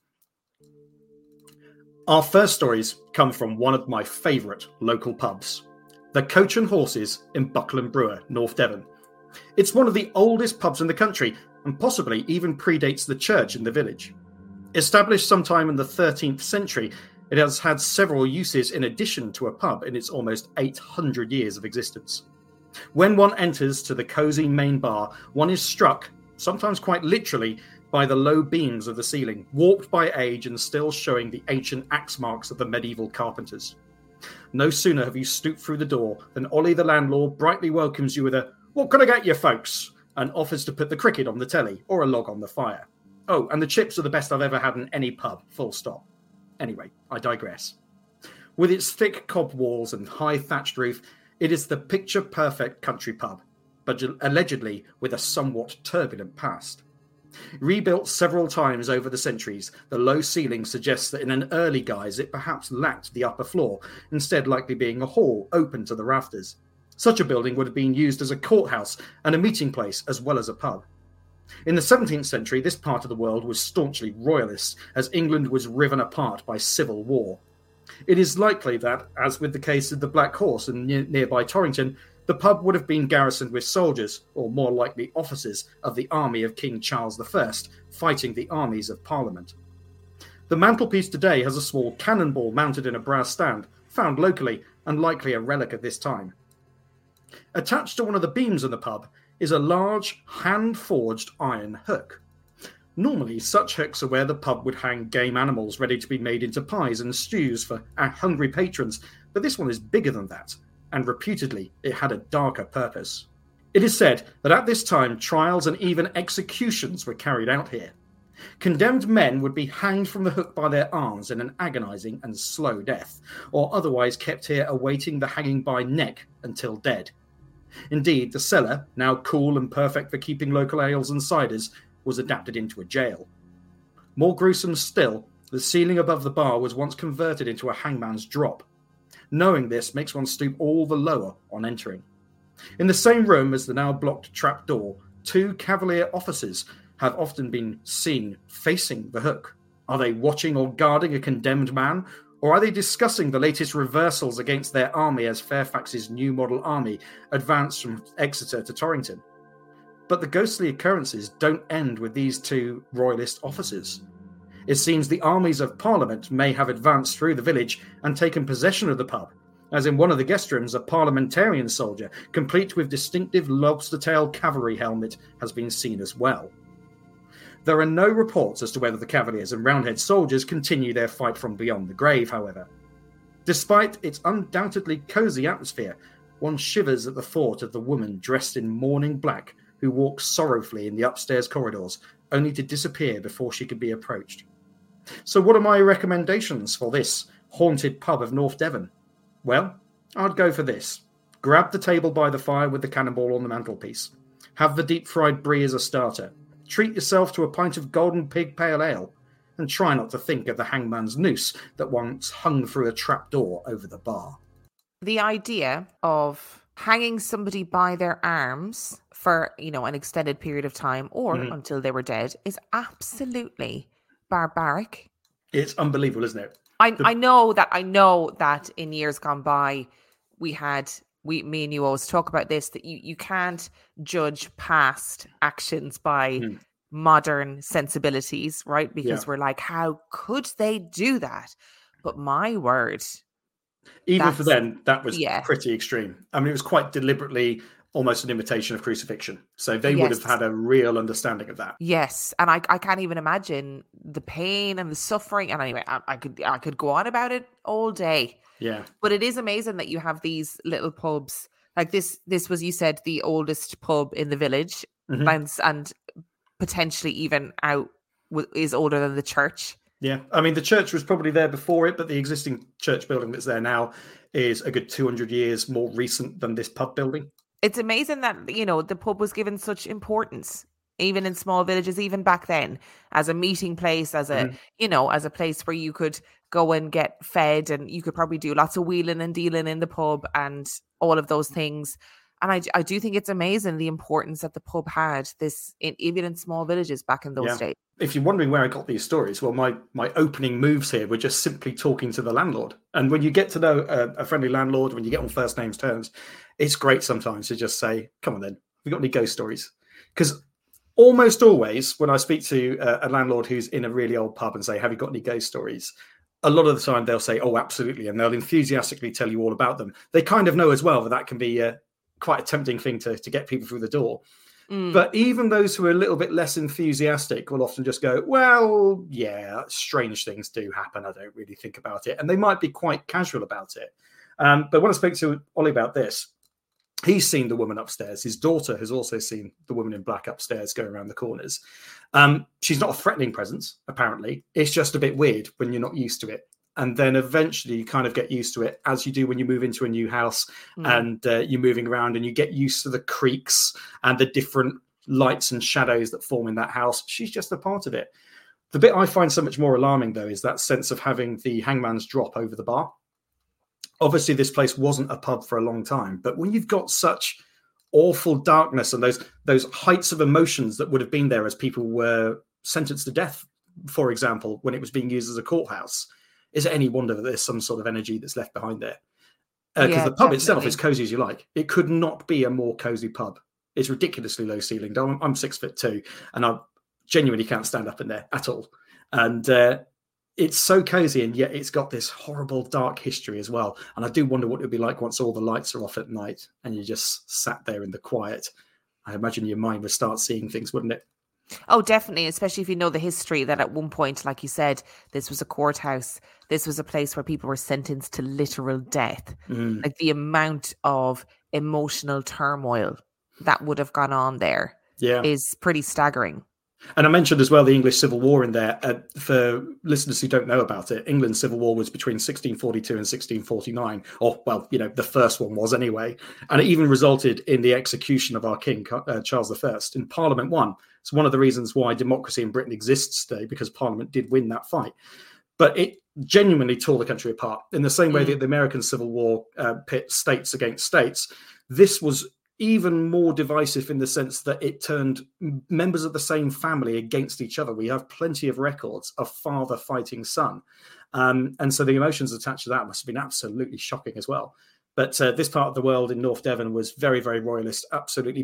Our first stories come from one of my favourite local pubs, the Coach and Horses in Buckland Brewer, North Devon. It's one of the oldest pubs in the country and possibly even predates the church in the village. Established sometime in the 13th century, it has had several uses in addition to a pub in its almost 800 years of existence. When one enters to the cosy main bar, one is struck, sometimes quite literally, by the low beams of the ceiling, warped by age and still showing the ancient axe marks of the medieval carpenters. No sooner have you stooped through the door than Ollie the landlord brightly welcomes you with a "What can I get you folks?" and offers to put the cricket on the telly or a log on the fire. Oh, and the chips are the best I've ever had in any pub, full stop. Anyway, I digress. With its thick cob walls and high thatched roof, it is the picture-perfect country pub, but allegedly with a somewhat turbulent past. Rebuilt several times over the centuries, the low ceiling suggests that in an early guise it perhaps lacked the upper floor, instead likely being a hall open to the rafters. Such a building would have been used as a courthouse and a meeting place as well as a pub. In the 17th century, this part of the world was staunchly royalist, as England was riven apart by civil war. It is likely that, as with the case of the Black Horse in nearby Torrington, the pub would have been garrisoned with soldiers, or more likely officers, of the army of King Charles I, fighting the armies of Parliament. The mantelpiece today has a small cannonball mounted in a brass stand, found locally, and likely a relic of this time. Attached to one of the beams in the pub is a large, hand-forged iron hook. Normally, such hooks are where the pub would hang game animals ready to be made into pies and stews for hungry patrons, but this one is bigger than that, and reputedly it had a darker purpose. It is said that at this time trials and even executions were carried out here. Condemned men would be hanged from the hook by their arms in an agonising and slow death, or otherwise kept here awaiting the hanging by neck until dead. Indeed, the cellar, now cool and perfect for keeping local ales and ciders, was adapted into a jail. More gruesome still, the ceiling above the bar was once converted into a hangman's drop. Knowing this makes one stoop all the lower on entering. In the same room as the now blocked trap door, 2 Cavalier officers have often been seen facing the hook. Are they watching or guarding a condemned man? Or are they discussing the latest reversals against their army as Fairfax's new model army advanced from Exeter to Torrington? But the ghostly occurrences don't end with these two royalist officers. It seems the armies of Parliament may have advanced through the village and taken possession of the pub, as in one of the guest rooms, a parliamentarian soldier, complete with distinctive lobster-tail cavalry helmet, has been seen as well. There are no reports as to whether the Cavaliers and Roundhead soldiers continue their fight from beyond the grave, however. Despite its undoubtedly cosy atmosphere, one shivers at the thought of the woman dressed in mourning black who walks sorrowfully in the upstairs corridors, only to disappear before she can be approached. So what are my recommendations for this haunted pub of North Devon? Well, I'd go for this. Grab the table by the fire with the cannonball on the mantelpiece. Have the deep-fried brie as a starter. Treat yourself to a pint of Golden Pig Pale Ale. And try not to think of the hangman's noose that once hung through a trapdoor over the bar. The idea of hanging somebody by their arms for, an extended period of time or until they were dead is absolutely barbaric. It's unbelievable, isn't it? I know that in years gone by, me and you always talk about this, that you can't judge past actions by modern sensibilities, right? Because we're like, how could they do that? But my word. Even for them, that was pretty extreme. I mean, it was quite deliberately almost an imitation of crucifixion. So they would have had a real understanding of that. Yes. And I can't even imagine the pain and the suffering. And anyway, I could go on about it all day. Yeah. But it is amazing that you have these little pubs. Like this was, you said, the oldest pub in the village, and potentially even is older than the church. Yeah. I mean, the church was probably there before it, but the existing church building that's there now is a good 200 years more recent than this pub building. It's amazing that, the pub was given such importance, even in small villages, even back then, as a meeting place, as a, as a place where you could go and get fed, and you could probably do lots of wheeling and dealing in the pub and all of those things. And I do think it's amazing the importance that the pub had, even in small villages back in those days. If you're wondering where I got these stories, well, my opening moves here were just simply talking to the landlord. And when you get to know a friendly landlord, when you get on first names terms, it's great sometimes to just say, come on then, have you got any ghost stories? Because almost always when I speak to a landlord who's in a really old pub and say, have you got any ghost stories? A lot of the time they'll say, oh, absolutely. And they'll enthusiastically tell you all about them. They kind of know as well that can be quite a tempting thing to get people through the door. But even those who are a little bit less enthusiastic will often just go, well, yeah, strange things do happen. I don't really think about it. And they might be quite casual about it. But when I spoke to Ollie about this, he's seen the woman upstairs. His daughter has also seen the woman in black upstairs going around the corners. She's not a threatening presence, apparently. It's just a bit weird when you're not used to it. And then eventually you kind of get used to it, as you do when you move into a new house and you're moving around, and you get used to the creaks and the different lights and shadows that form in that house. She's just a part of it. The bit I find so much more alarming, though, is that sense of having the hangman's drop over the bar. Obviously, this place wasn't a pub for a long time, but when you've got such awful darkness and those heights of emotions that would have been there as people were sentenced to death, for example, when it was being used as a courthouse, is it any wonder that there's some sort of energy that's left behind there? Because the pub itself is cozy as you like. It could not be a more cozy pub. It's ridiculously low ceilinged. I'm 6'2", and I genuinely can't stand up in there at all. And it's so cozy, and yet it's got this horrible dark history as well. And I do wonder what it would be like once all the lights are off at night and you just sat there in the quiet. I imagine your mind would start seeing things, wouldn't it? Oh, definitely, especially if you know the history that at one point, like you said, this was a courthouse. This was a place where people were sentenced to literal death. Like the amount of emotional turmoil that would have gone on there is pretty staggering. And I mentioned as well the English Civil War in there. For listeners who don't know about it, England's Civil War was between 1642 and 1649. Or, well, the first one was anyway. And it even resulted in the execution of our king, Charles I, in Parliament won. It's one of the reasons why democracy in Britain exists today, because Parliament did win that fight. But it genuinely tore the country apart. In the same way that the American Civil War pit states against states, this was even more divisive in the sense that it turned members of the same family against each other. We have plenty of records of father fighting son. And so the emotions attached to that must have been absolutely shocking as well. But this part of the world in North Devon was very, very royalist, absolutely backed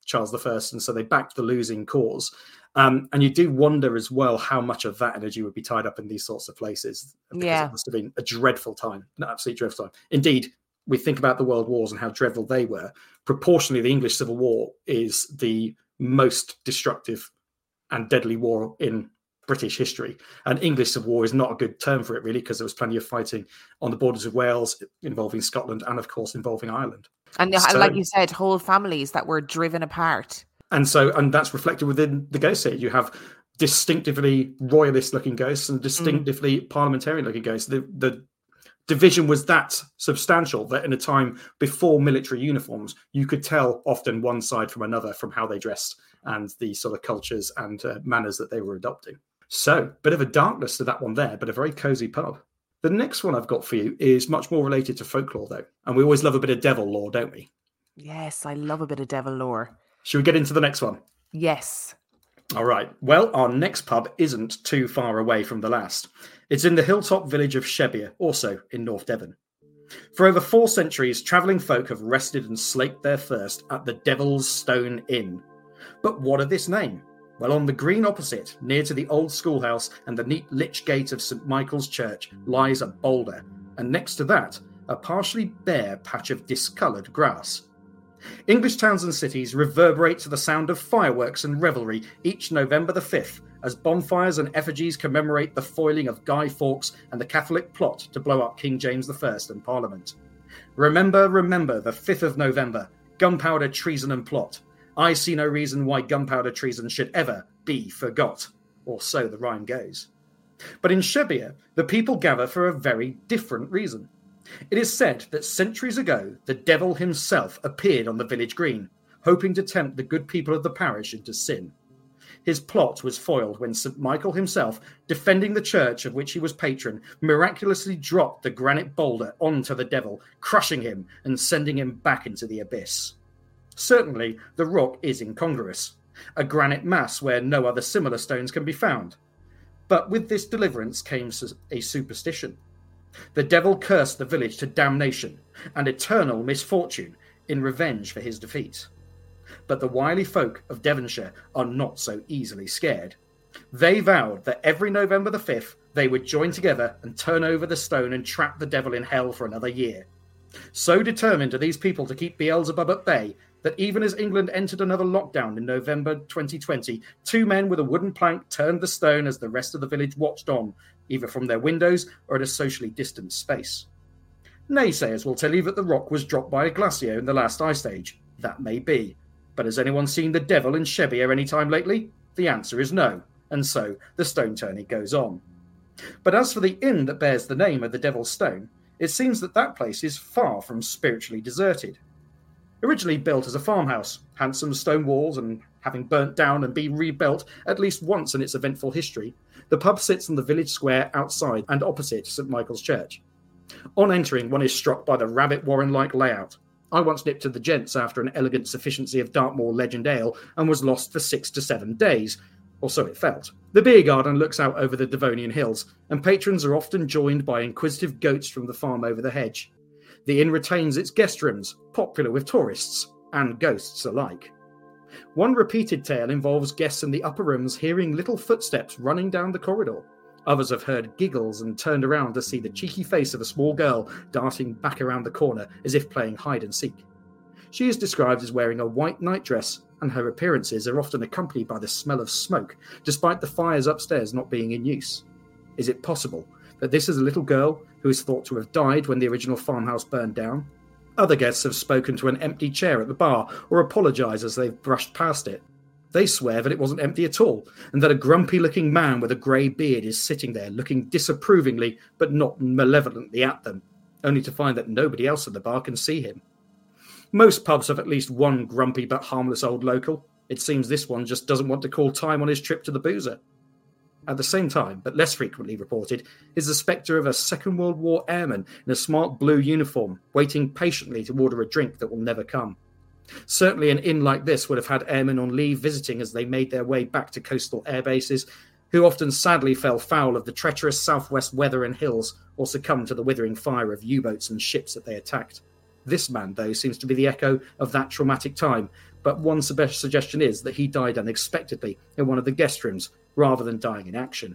Charles I, and so they backed the losing cause. And you do wonder as well how much of that energy would be tied up in these sorts of places, because it must have been a dreadful time, an absolutely dreadful time. Indeed, we think about the world wars and how dreadful they were. Proportionally, the English Civil War is the most destructive and deadly war in British history. And English Civil War is not a good term for it, really, because there was plenty of fighting on the borders of Wales, involving Scotland, and of course involving Ireland. And like you said, whole families that were driven apart. And that's reflected within the ghosts here. You have distinctively royalist-looking ghosts and distinctively parliamentarian-looking ghosts. The division was that substantial that in a time before military uniforms, you could tell often one side from another from how they dressed and the sort of cultures and manners that they were adopting. So, bit of a darkness to that one there, but a very cosy pub. The next one I've got for you is much more related to folklore, though. And we always love a bit of devil lore, don't we? Yes, I love a bit of devil lore. Should we get into the next one? Yes. All right. Well, our next pub isn't too far away from the last. It's in the hilltop village of Shebbeare, also in North Devon. For over 4 centuries, travelling folk have rested and slaked their thirst at the Devil's Stone Inn. But what of this name? Well, on the green opposite, near to the old schoolhouse and the neat lich gate of St Michael's Church, lies a boulder, and next to that, a partially bare patch of discoloured grass. English towns and cities reverberate to the sound of fireworks and revelry each November the 5th, as bonfires and effigies commemorate the foiling of Guy Fawkes and the Catholic plot to blow up King James I and Parliament. Remember, the 5th of November, gunpowder, treason and plot. I see no reason why gunpowder treason should ever be forgot. Or so the rhyme goes. But in Shebbeare, the people gather for a very different reason. It is said that centuries ago, the devil himself appeared on the village green, hoping to tempt the good people of the parish into sin. His plot was foiled when St Michael himself, defending the church of which he was patron, miraculously dropped the granite boulder onto the devil, crushing him and sending him back into the abyss. Certainly, the rock is incongruous, a granite mass where no other similar stones can be found. But with this deliverance came a superstition. The devil cursed the village to damnation and eternal misfortune in revenge for his defeat. But the wily folk of Devonshire are not so easily scared. They vowed that every November the 5th they would join together and turn over the stone and trap the devil in hell for another year. So determined are these people to keep Beelzebub at bay that even as England entered another lockdown in November 2020, 2 men with a wooden plank turned the stone as the rest of the village watched on, either from their windows or at a socially distant space. Naysayers will tell you that the rock was dropped by a glacier in the last ice age. That may be. But has anyone seen the devil in Shebbeare any time lately? The answer is no, and so the stone turning goes on. But as for the inn that bears the name of the Devil's Stone, it seems that place is far from spiritually deserted. Originally built as a farmhouse, handsome stone walls and having burnt down and been rebuilt at least once in its eventful history, the pub sits on the village square outside and opposite St Michael's Church. On entering, one is struck by the rabbit warren-like layout. I once nipped to the gents after an elegant sufficiency of Dartmoor Legend Ale and was lost for 6 to 7 days, or so it felt. The beer garden looks out over the Devonian hills, and patrons are often joined by inquisitive goats from the farm over the hedge. The inn retains its guest rooms, popular with tourists and ghosts alike. One repeated tale involves guests in the upper rooms hearing little footsteps running down the corridor. Others have heard giggles and turned around to see the cheeky face of a small girl darting back around the corner as if playing hide and seek. She is described as wearing a white nightdress, and her appearances are often accompanied by the smell of smoke, despite the fires upstairs not being in use. Is it possible that this is a little girl who is thought to have died when the original farmhouse burned down? Other guests have spoken to an empty chair at the bar or apologised as they've brushed past it. They swear that it wasn't empty at all, and that a grumpy-looking man with a grey beard is sitting there looking disapprovingly but not malevolently at them, only to find that nobody else at the bar can see him. Most pubs have at least one grumpy but harmless old local. It seems this one just doesn't want to call time on his trip to the boozer. At the same time, but less frequently reported, is the spectre of a Second World War airman in a smart blue uniform, waiting patiently to order a drink that will never come. Certainly an inn like this would have had airmen on leave visiting as they made their way back to coastal air bases, who often sadly fell foul of the treacherous southwest weather and hills or succumbed to the withering fire of U-boats and ships that they attacked. This man, though, seems to be the echo of that traumatic time, but one suggestion is that he died unexpectedly in one of the guest rooms rather than dying in action.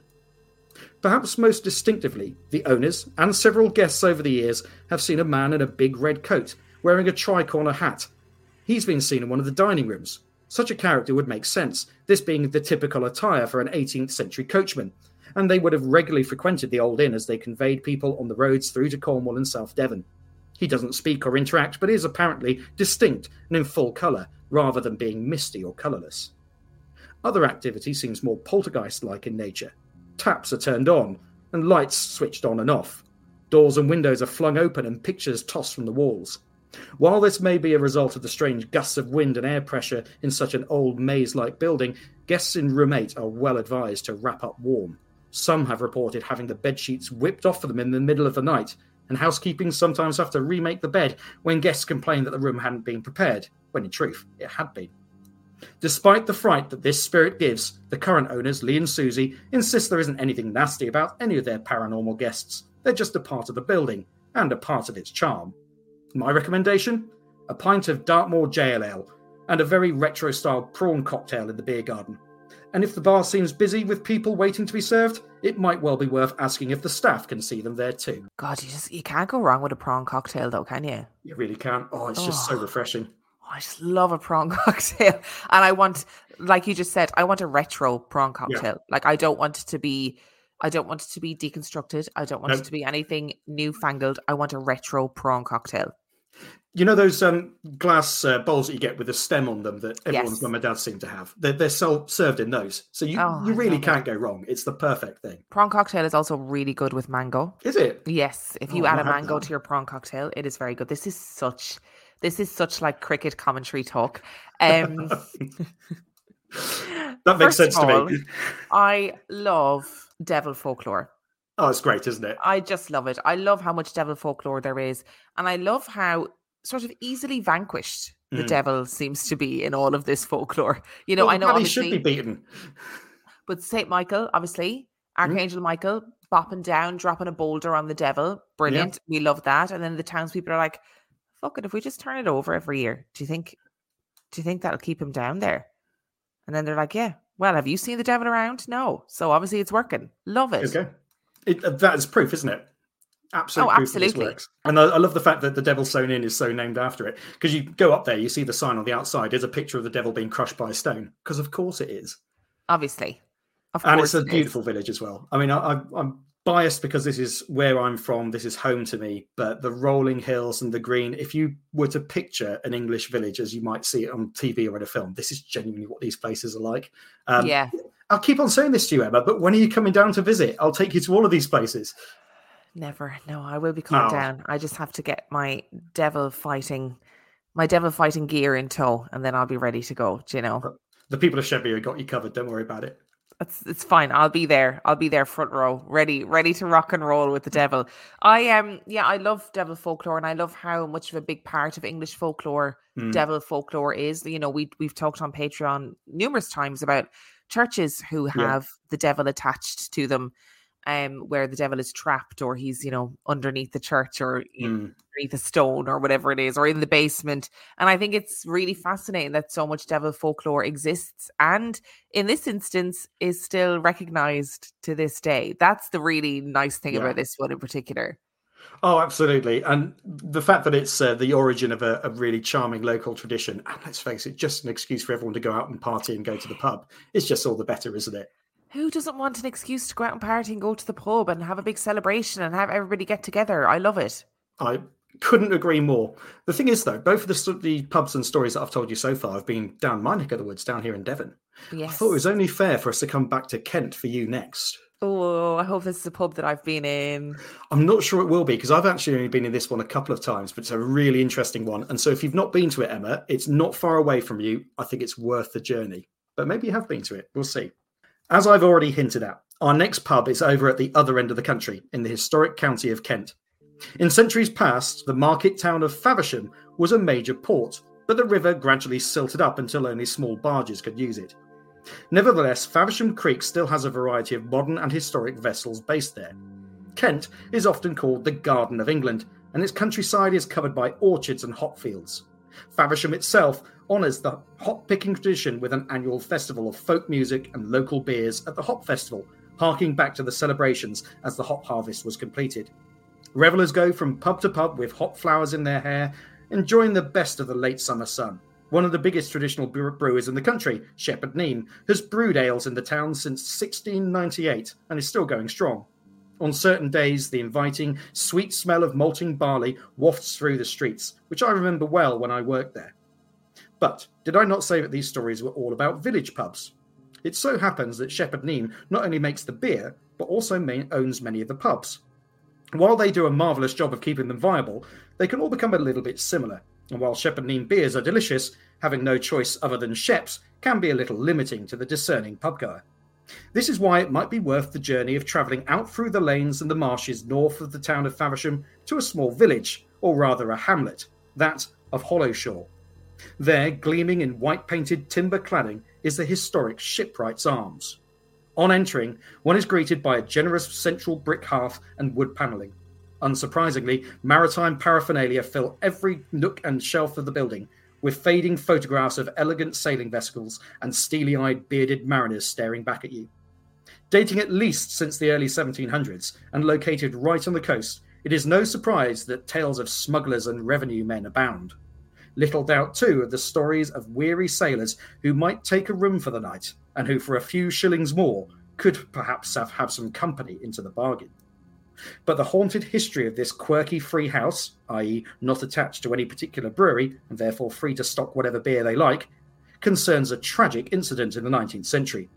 Perhaps most distinctively, the owners and several guests over the years have seen a man in a big red coat wearing a tricorner hat. He's been seen in one of the dining rooms. Such a character would make sense, this being the typical attire for an 18th century coachman, and they would have regularly frequented the old inn as they conveyed people on the roads through to Cornwall and South Devon. He doesn't speak or interact, but is apparently distinct and in full colour, rather than being misty or colourless. Other activity seems more poltergeist-like in nature. Taps are turned on, and lights switched on and off. Doors and windows are flung open and pictures tossed from the walls. While this may be a result of the strange gusts of wind and air pressure in such an old maze-like building, guests in room 8 are well advised to wrap up warm. Some have reported having the bedsheets whipped off for them in the middle of the night, and housekeeping sometimes have to remake the bed when guests complain that the room hadn't been prepared, when in truth it had been. Despite the fright that this spirit gives, the current owners, Lee and Susie, insist there isn't anything nasty about any of their paranormal guests. They're just a part of the building, and a part of its charm. My recommendation? A pint of Dartmoor Jail Ale, and a very retro-style prawn cocktail in the beer garden. And if the bar seems busy with people waiting to be served, it might well be worth asking if the staff can see them there too. God, you can't go wrong with a prawn cocktail though, can you? You really can't. Oh, it's just so refreshing. I just love a prawn cocktail. And I want, like you just said, I want a retro prawn cocktail. Yeah. Like I don't want it to be deconstructed. I don't want it to be anything newfangled. I want a retro prawn cocktail. You know those glass bowls that you get with a stem on them that everyone's mum and dad seem to have? They're served in those. So you really can't go wrong. It's the perfect thing. Prawn cocktail is also really good with mango. Is it? Yes. If you add a mango to your prawn cocktail, it is very good. This is such like cricket commentary talk. That makes sense to me. I love devil folklore. Oh, it's great, isn't it? I just love it. I love how much devil folklore there is. And I love how sort of easily vanquished the devil seems to be in all of this folklore. You know, I know he should be beaten. But St. Michael, obviously, Archangel Michael, bopping down, dropping a boulder on the devil. Brilliant. Yeah. We love that. And then the townspeople are like, fuck it, if we just turn it over every year, do you think that'll keep him down there? And then they're like, yeah. Well, have you seen the devil around? No. So obviously it's working. Love it. Okay. That is proof, isn't it? Absolute proof that this works. And I love the fact that the Devil Sewn In is so named after it. Because you go up there, you see the sign on the outside. There's a picture of the devil being crushed by a stone. Because of course it is. Obviously. And it's a beautiful village as well. I mean, I'm biased because this is where I'm from. This is home to me. But the rolling hills and the green, if you were to picture an English village as you might see it on TV or in a film, this is genuinely what these places are like. Yeah. I'll keep on saying this to you, Emma, but when are you coming down to visit? I'll take you to all of these places. Never. No, I will be coming down. I just have to get my devil fighting gear in tow, and then I'll be ready to go. Do you know? The people of Sheffield got you covered. Don't worry about it. It's fine. I'll be there. Front row, ready to rock and roll with the devil. I love devil folklore, and I love how much of a big part of English folklore devil folklore is. You know, we've talked on Patreon numerous times about churches who have the devil attached to them, where the devil is trapped, or he's, you know, underneath the church, or underneath a stone, or whatever it is, or in the basement. And I think it's really fascinating that so much devil folklore exists, and in this instance is still recognized to this day. That's the really nice thing about this one in particular. Oh, absolutely. And the fact that it's the origin of a really charming local tradition, and let's face it, just an excuse for everyone to go out and party and go to the pub, it's just all the better, isn't it? Who doesn't want an excuse to go out and party and go to the pub and have a big celebration and have everybody get together? I love it. I couldn't agree more. The thing is, though, both of the pubs and stories that I've told you so far have been down my neck of the woods, down here in Devon. Yes. I thought it was only fair for us to come back to Kent for you next. Oh, I hope this is a pub that I've been in. I'm not sure it will be, because I've actually only been in this one a couple of times, but it's a really interesting one. And so if you've not been to it, Emma, it's not far away from you. I think it's worth the journey. But maybe you have been to it. We'll see. As I've already hinted at, our next pub is over at the other end of the country, in the historic county of Kent. In centuries past, the market town of Faversham was a major port, but the river gradually silted up until only small barges could use it. Nevertheless, Faversham Creek still has a variety of modern and historic vessels based there. Kent is often called the Garden of England, and its countryside is covered by orchards and hop fields. Faversham itself honours the hop-picking tradition with an annual festival of folk music and local beers at the Hop Festival, harking back to the celebrations as the hop harvest was completed. Revellers go from pub to pub with hop flowers in their hair, enjoying the best of the late summer sun. One of the biggest traditional brewers in the country, Shepherd Neame, has brewed ales in the town since 1698 and is still going strong. On certain days, the inviting, sweet smell of malting barley wafts through the streets, which I remember well when I worked there. But did I not say that these stories were all about village pubs? It so happens that Shepherd Neame not only makes the beer, but also owns many of the pubs. While they do a marvellous job of keeping them viable, they can all become a little bit similar. And while Shepherd Neame beers are delicious, having no choice other than Sheps can be a little limiting to the discerning pubgoer. This is why it might be worth the journey of travelling out through the lanes and the marshes north of the town of Faversham to a small village, or rather a hamlet, that of Hollowshaw. There, gleaming in white-painted timber cladding, is the historic Shipwrights Arms. On entering, one is greeted by a generous central brick hearth and wood panelling. Unsurprisingly, maritime paraphernalia fill every nook and shelf of the building, with fading photographs of elegant sailing vessels and steely-eyed bearded mariners staring back at you. Dating at least since the early 1700s and located right on the coast, it is no surprise that tales of smugglers and revenue men abound. Little doubt, too, of the stories of weary sailors who might take a room for the night and who, for a few shillings more, could perhaps have some company into the bargain. But the haunted history of this quirky free house, i.e. not attached to any particular brewery and therefore free to stock whatever beer they like, concerns a tragic incident in the 19th century.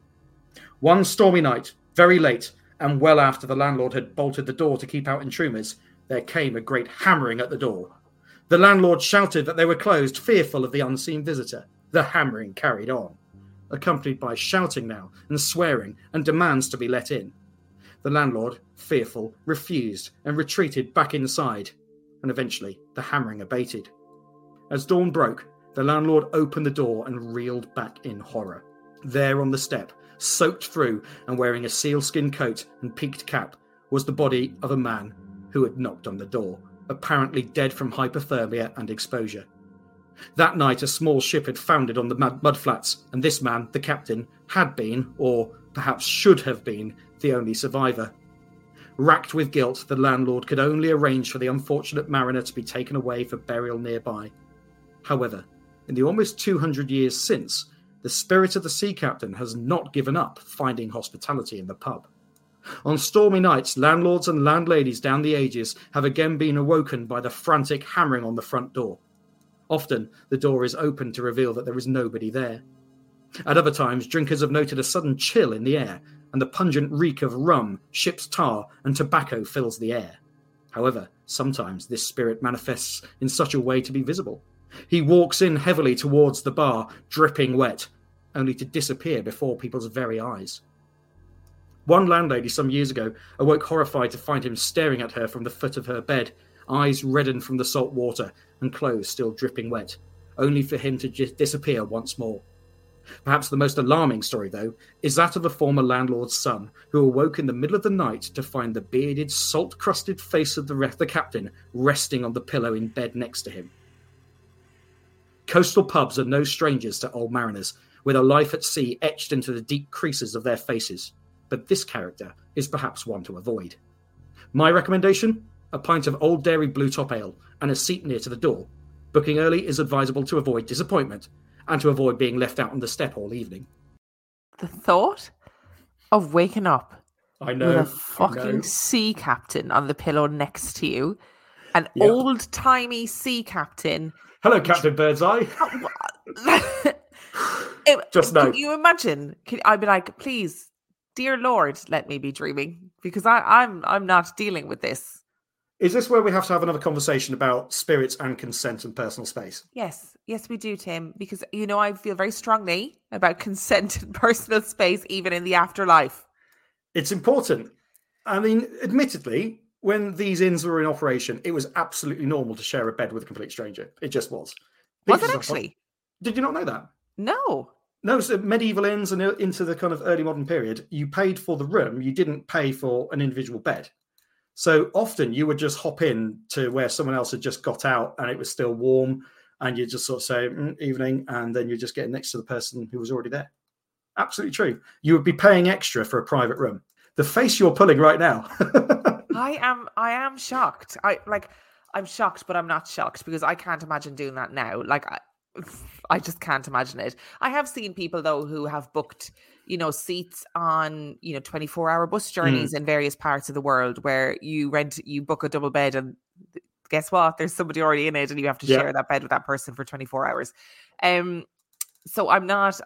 One stormy night, very late, and well after the landlord had bolted the door to keep out intruders, there came a great hammering at the door. The landlord shouted that they were closed, fearful of the unseen visitor. The hammering carried on, accompanied by shouting now and swearing and demands to be let in. The landlord, fearful, refused and retreated back inside, and eventually the hammering abated. As dawn broke, the landlord opened the door and reeled back in horror. There on the step, soaked through and wearing a sealskin coat and peaked cap, was the body of a man who had knocked on the door, apparently dead from hypothermia and exposure. That night, a small ship had foundered on the mudflats, and this man, the captain, had been, or perhaps should have been, the only survivor. Racked with guilt, the landlord could only arrange for the unfortunate mariner to be taken away for burial nearby. However, in the almost 200 years since, the spirit of the sea captain has not given up finding hospitality in the pub. On stormy nights, landlords and landladies down the ages have again been awoken by the frantic hammering on the front door. Often, the door is opened to reveal that there is nobody there. At other times, drinkers have noted a sudden chill in the air, and the pungent reek of rum, ship's tar, and tobacco fills the air. However, sometimes this spirit manifests in such a way to be visible. He walks in heavily towards the bar, dripping wet, only to disappear before people's very eyes. One landlady some years ago awoke horrified to find him staring at her from the foot of her bed, eyes reddened from the salt water and clothes still dripping wet, only for him to disappear once more. Perhaps the most alarming story, though, is that of a former landlord's son who awoke in the middle of the night to find the bearded, salt-crusted face of the captain resting on the pillow in bed next to him. Coastal pubs are no strangers to old mariners, with a life at sea etched into the deep creases of their faces, but this character is perhaps one to avoid. My recommendation? A pint of Old Dairy Blue Top Ale and a seat near to the door. Booking early is advisable to avoid disappointment and to avoid being left out on the step all evening. The thought of waking up with a fucking sea captain on the pillow next to you, an old-timey sea captain. Hello, Captain Birdseye. Just now. Can you imagine? I'd be like, please, dear Lord, let me be dreaming, because I'm not dealing with this. Is this where we have to have another conversation about spirits and consent and personal space? Yes, we do, Tim, because, I feel very strongly about consent and personal space, even in the afterlife. It's important. I mean, admittedly, when these inns were in operation, it was absolutely normal to share a bed with a complete stranger. It just was. Was it actually? Did you not know that? No. No, so medieval inns and into the kind of early modern period, you paid for the room, you didn't pay for an individual bed. So often you would just hop in to where someone else had just got out and it was still warm. and you just sort of say evening, and then you're just getting next to the person who was already there. Absolutely true. You would be paying extra for a private room. The face you're pulling right now. I am shocked. I'm shocked, but I'm not shocked because I can't imagine doing that now. Like I just can't imagine it. I have seen people though who have booked, seats on, 24-hour bus journeys in various parts of the world where you book a double bed, and guess what? There's somebody already in it, and you have to share that bed with that person for 24 hours. So I'm not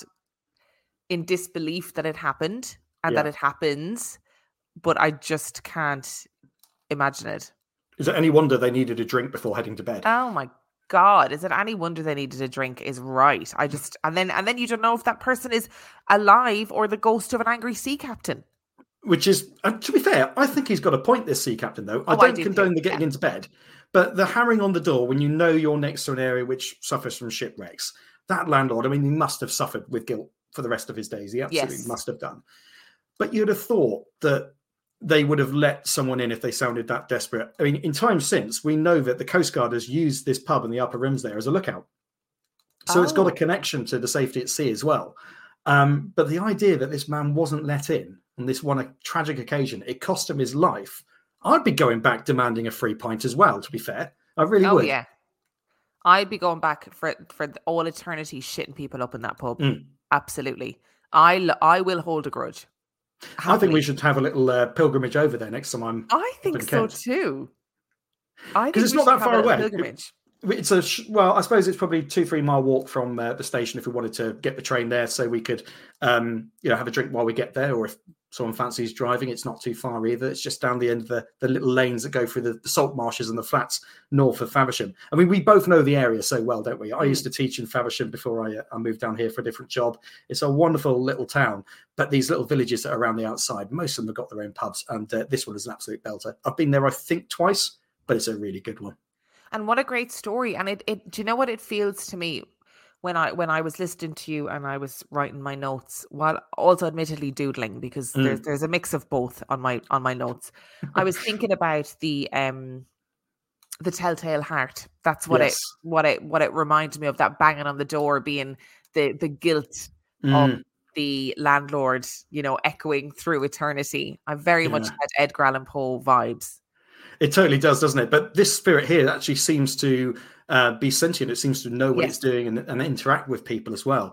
in disbelief that it happened and that it happens, but I just can't imagine it. Is it any wonder they needed a drink before heading to bed? Oh my God, is it any wonder they needed a drink? Is right. And then you don't know if that person is alive or the ghost of an angry sea captain. Which is, to be fair, I think he's got a point, this sea captain, though. I don't condone the getting into bed, but the hammering on the door when you know you're next to an area which suffers from shipwrecks, that landlord, I mean, he must have suffered with guilt for the rest of his days. He absolutely must have done. But you'd have thought that they would have let someone in if they sounded that desperate. I mean, in times since, we know that the Coast Guard has used this pub in the Upper Rooms there as a lookout. So it's got a connection to the safety at sea as well. But the idea that this man wasn't let in on this one tragic occasion, it cost him his life. I'd be going back demanding a free pint as well, to be fair. I really would. Oh, yeah. I'd be going back for all eternity shitting people up in that pub. Absolutely. I will hold a grudge. Happily. I think we should have a little pilgrimage over there next time I think so too. Because it's not that far away. It's I suppose it's probably 2-3 mile walk from the station if we wanted to get the train there, so we could, have a drink while we get there. Or if someone fancies driving, it's not too far either. It's just down the end of the little lanes that go through the salt marshes and the flats north of Faversham. I mean, we both know the area so well, don't we? I used to teach in Faversham before I moved down here for a different job. It's a wonderful little town, but these little villages that are around the outside, most of them have got their own pubs, and this one is an absolute belter. I've been there, I think, twice, but it's a really good one. And what a great story. And it do you know what it feels to me when I was listening to you and I was writing my notes, while also admittedly doodling, because there's a mix of both on my notes. I was thinking about the Telltale Heart. That's what it reminded me of, that banging on the door being the guilt of the landlord, echoing through eternity. I very much had Edgar Allan Poe vibes. It totally does, doesn't it? But this spirit here actually seems to be sentient. It seems to know what it's doing and interact with people as well.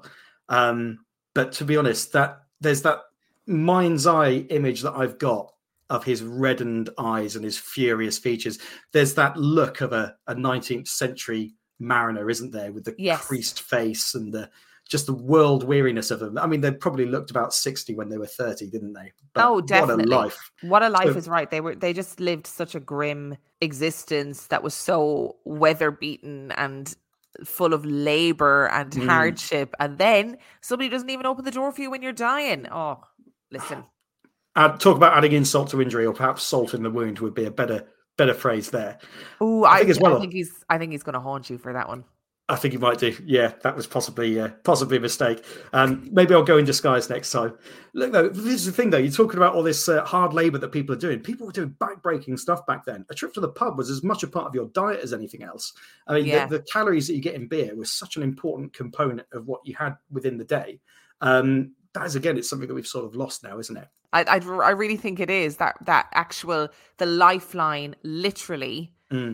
But to be honest, that there's that mind's eye image that I've got of his reddened eyes and his furious features. There's that look of a 19th century mariner, isn't there, with the creased face and the world weariness of them. I mean, they probably looked about 60 when they were 30, didn't they? But definitely. What a life is right. They just lived such a grim existence that was so weather beaten and full of labor and hardship. And then somebody doesn't even open the door for you when you're dying. Oh, listen. Talk about adding insult to injury, or perhaps salt in the wound would be a better phrase there. Oh, I think he's going to haunt you for that one. I think he might do. Yeah, that was possibly a mistake. Maybe I'll go in disguise next time. Look, though, this is the thing, though. You're talking about all this hard labour that people are doing. People were doing back-breaking stuff back then. A trip to the pub was as much a part of your diet as anything else. I mean, the calories that you get in beer was such an important component of what you had within the day. That is, again, it's something that we've sort of lost now, isn't it? I really think it is. That actual, the lifeline, literally,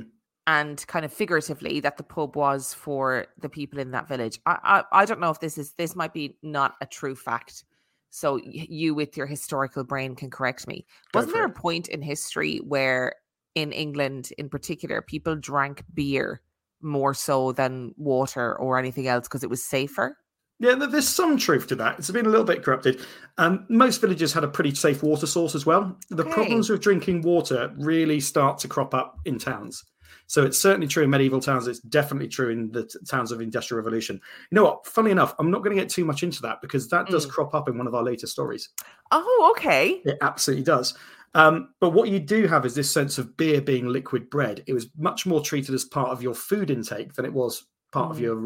and kind of figuratively, that the pub was for the people in that village. I don't know if this might be not a true fact. So you with your historical brain can correct me. Wasn't there a point in history where in England in particular, people drank beer more so than water or anything else because it was safer? Yeah, there's some truth to that. It's been a little bit corrupted. Most villages had a pretty safe water source as well. The problems with drinking water really start to crop up in towns. So it's certainly true in medieval towns. It's definitely true in the towns of the Industrial Revolution. You know what? Funnily enough, I'm not going to get too much into that because that does crop up in one of our later stories. Oh, okay. It absolutely does. But what you do have is this sense of beer being liquid bread. It was much more treated as part of your food intake than it was part of your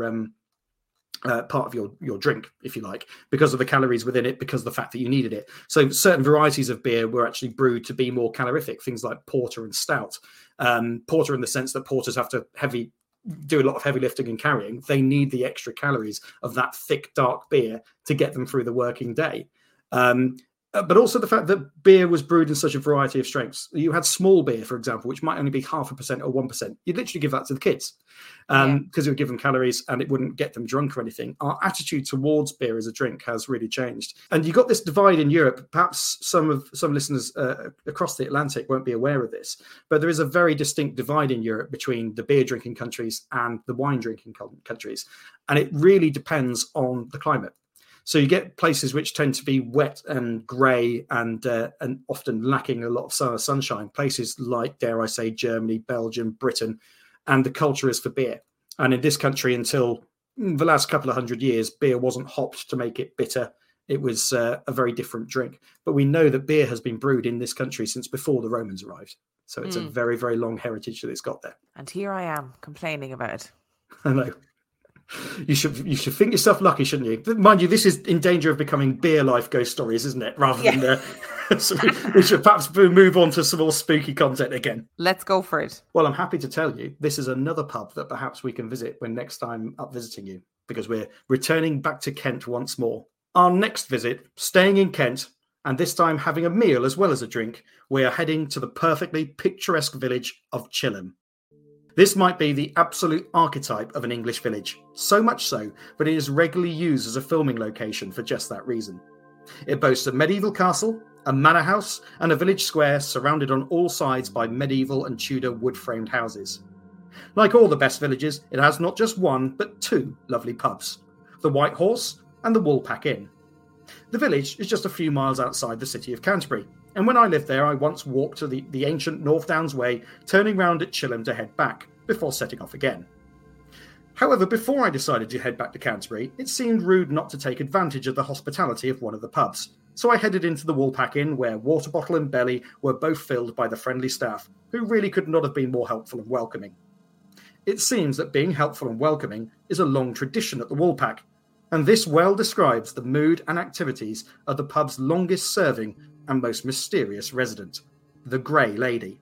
drink, if you like, because of the calories within it, because of the fact that you needed it. So certain varieties of beer were actually brewed to be more calorific, things like porter and stout. Porter in the sense that porters have to heavy do a lot of heavy lifting and carrying, they need the extra calories of that thick, dark beer to get them through the working day. But also the fact that beer was brewed in such a variety of strengths. You had small beer, for example, which might only be 0.5% or 1%. You'd literally give that to the kids because it would give them calories and it wouldn't get them drunk or anything. Our attitude towards beer as a drink has really changed. And you got this divide in Europe. Perhaps some listeners across the Atlantic won't be aware of this, but there is a very distinct divide in Europe between the beer drinking countries and the wine drinking countries. And it really depends on the climate. So you get places which tend to be wet and grey and often lacking a lot of summer sunshine. Places like, dare I say, Germany, Belgium, Britain, and the culture is for beer. And in this country, until the last couple of hundred years, beer wasn't hopped to make it bitter. It was a very different drink. But we know that beer has been brewed in this country since before the Romans arrived. So it's a very, very long heritage that it's got there. And here I am complaining about it. I know. You should think yourself lucky, shouldn't you? Mind you, this is in danger of becoming beer life ghost stories, isn't it? Rather than so we should perhaps move on to some more spooky content again. Let's go for it. Well, I'm happy to tell you this is another pub that perhaps we can visit when next time up visiting you, because we're returning back to Kent once more. Our next visit, staying in Kent, and this time having a meal as well as a drink, we are heading to the perfectly picturesque village of Chilham. This might be the absolute archetype of an English village, so much so that it is regularly used as a filming location for just that reason. It boasts a medieval castle, a manor house, and a village square surrounded on all sides by medieval and Tudor wood-framed houses. Like all the best villages, it has not just one, but two lovely pubs, the White Horse and the Woolpack Inn. The village is just a few miles outside the city of Canterbury, and when I lived there, I once walked to the ancient North Downs Way, turning round at Chilham to head back, before setting off again. However, before I decided to head back to Canterbury, it seemed rude not to take advantage of the hospitality of one of the pubs, so I headed into the Woolpack Inn, where water bottle and belly were both filled by the friendly staff, who really could not have been more helpful and welcoming. It seems that being helpful and welcoming is a long tradition at the Woolpack, and this well describes the mood and activities of the pub's longest-serving and most mysterious resident, the Grey Lady.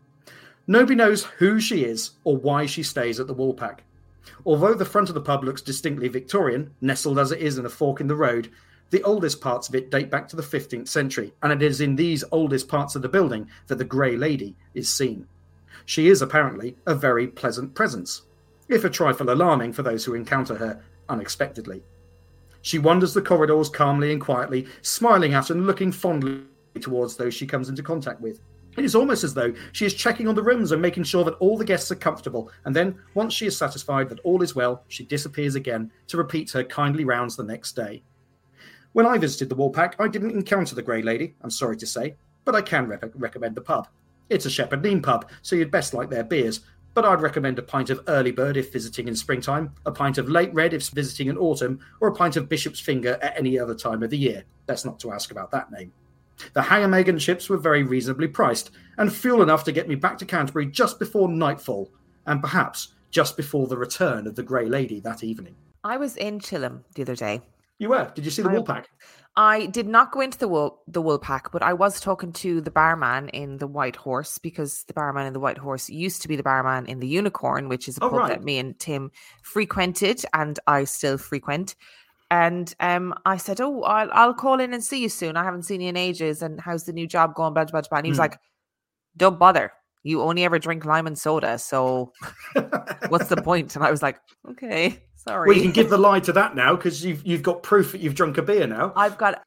Nobody knows who she is or why she stays at the Woolpack. Although the front of the pub looks distinctly Victorian, nestled as it is in a fork in the road, the oldest parts of it date back to the 15th century, and it is in these oldest parts of the building that the Grey Lady is seen. She is apparently a very pleasant presence, if a trifle alarming for those who encounter her unexpectedly. She wanders the corridors calmly and quietly, smiling at and looking fondly towards those she comes into contact with. It is almost as though she is checking on the rooms and making sure that all the guests are comfortable, and then, once she is satisfied that all is well, she disappears again to repeat her kindly rounds the next day. When I visited the Woolpack, I didn't encounter the Grey Lady, I'm sorry to say, but I can recommend the pub. It's a Shepherd Neame pub, so you'd best like their beers, but I'd recommend a pint of Early Bird if visiting in springtime, a pint of Late Red if visiting in autumn, or a pint of Bishop's Finger at any other time of the year. Best not to ask about that name. The Ham-egg and chips were very reasonably priced, and fuel enough to get me back to Canterbury just before nightfall, and perhaps just before the return of the Grey Lady that evening. I was in Chilham the other day. You were? Did you see the Woolpack? I did not go into the Woolpack, but I was talking to the barman in the White Horse, because the barman in the White Horse used to be the barman in the Unicorn, which is a pub that me and Tim frequented, and I still frequent. And I said, I'll call in and see you soon. I haven't seen you in ages. And how's the new job going? Blah, blah, blah. And he was like, don't bother. You only ever drink lime and soda. So what's the point? And I was like, okay, sorry. Well, you can give the lie to that now, because you've got proof that you've drunk a beer now. I've got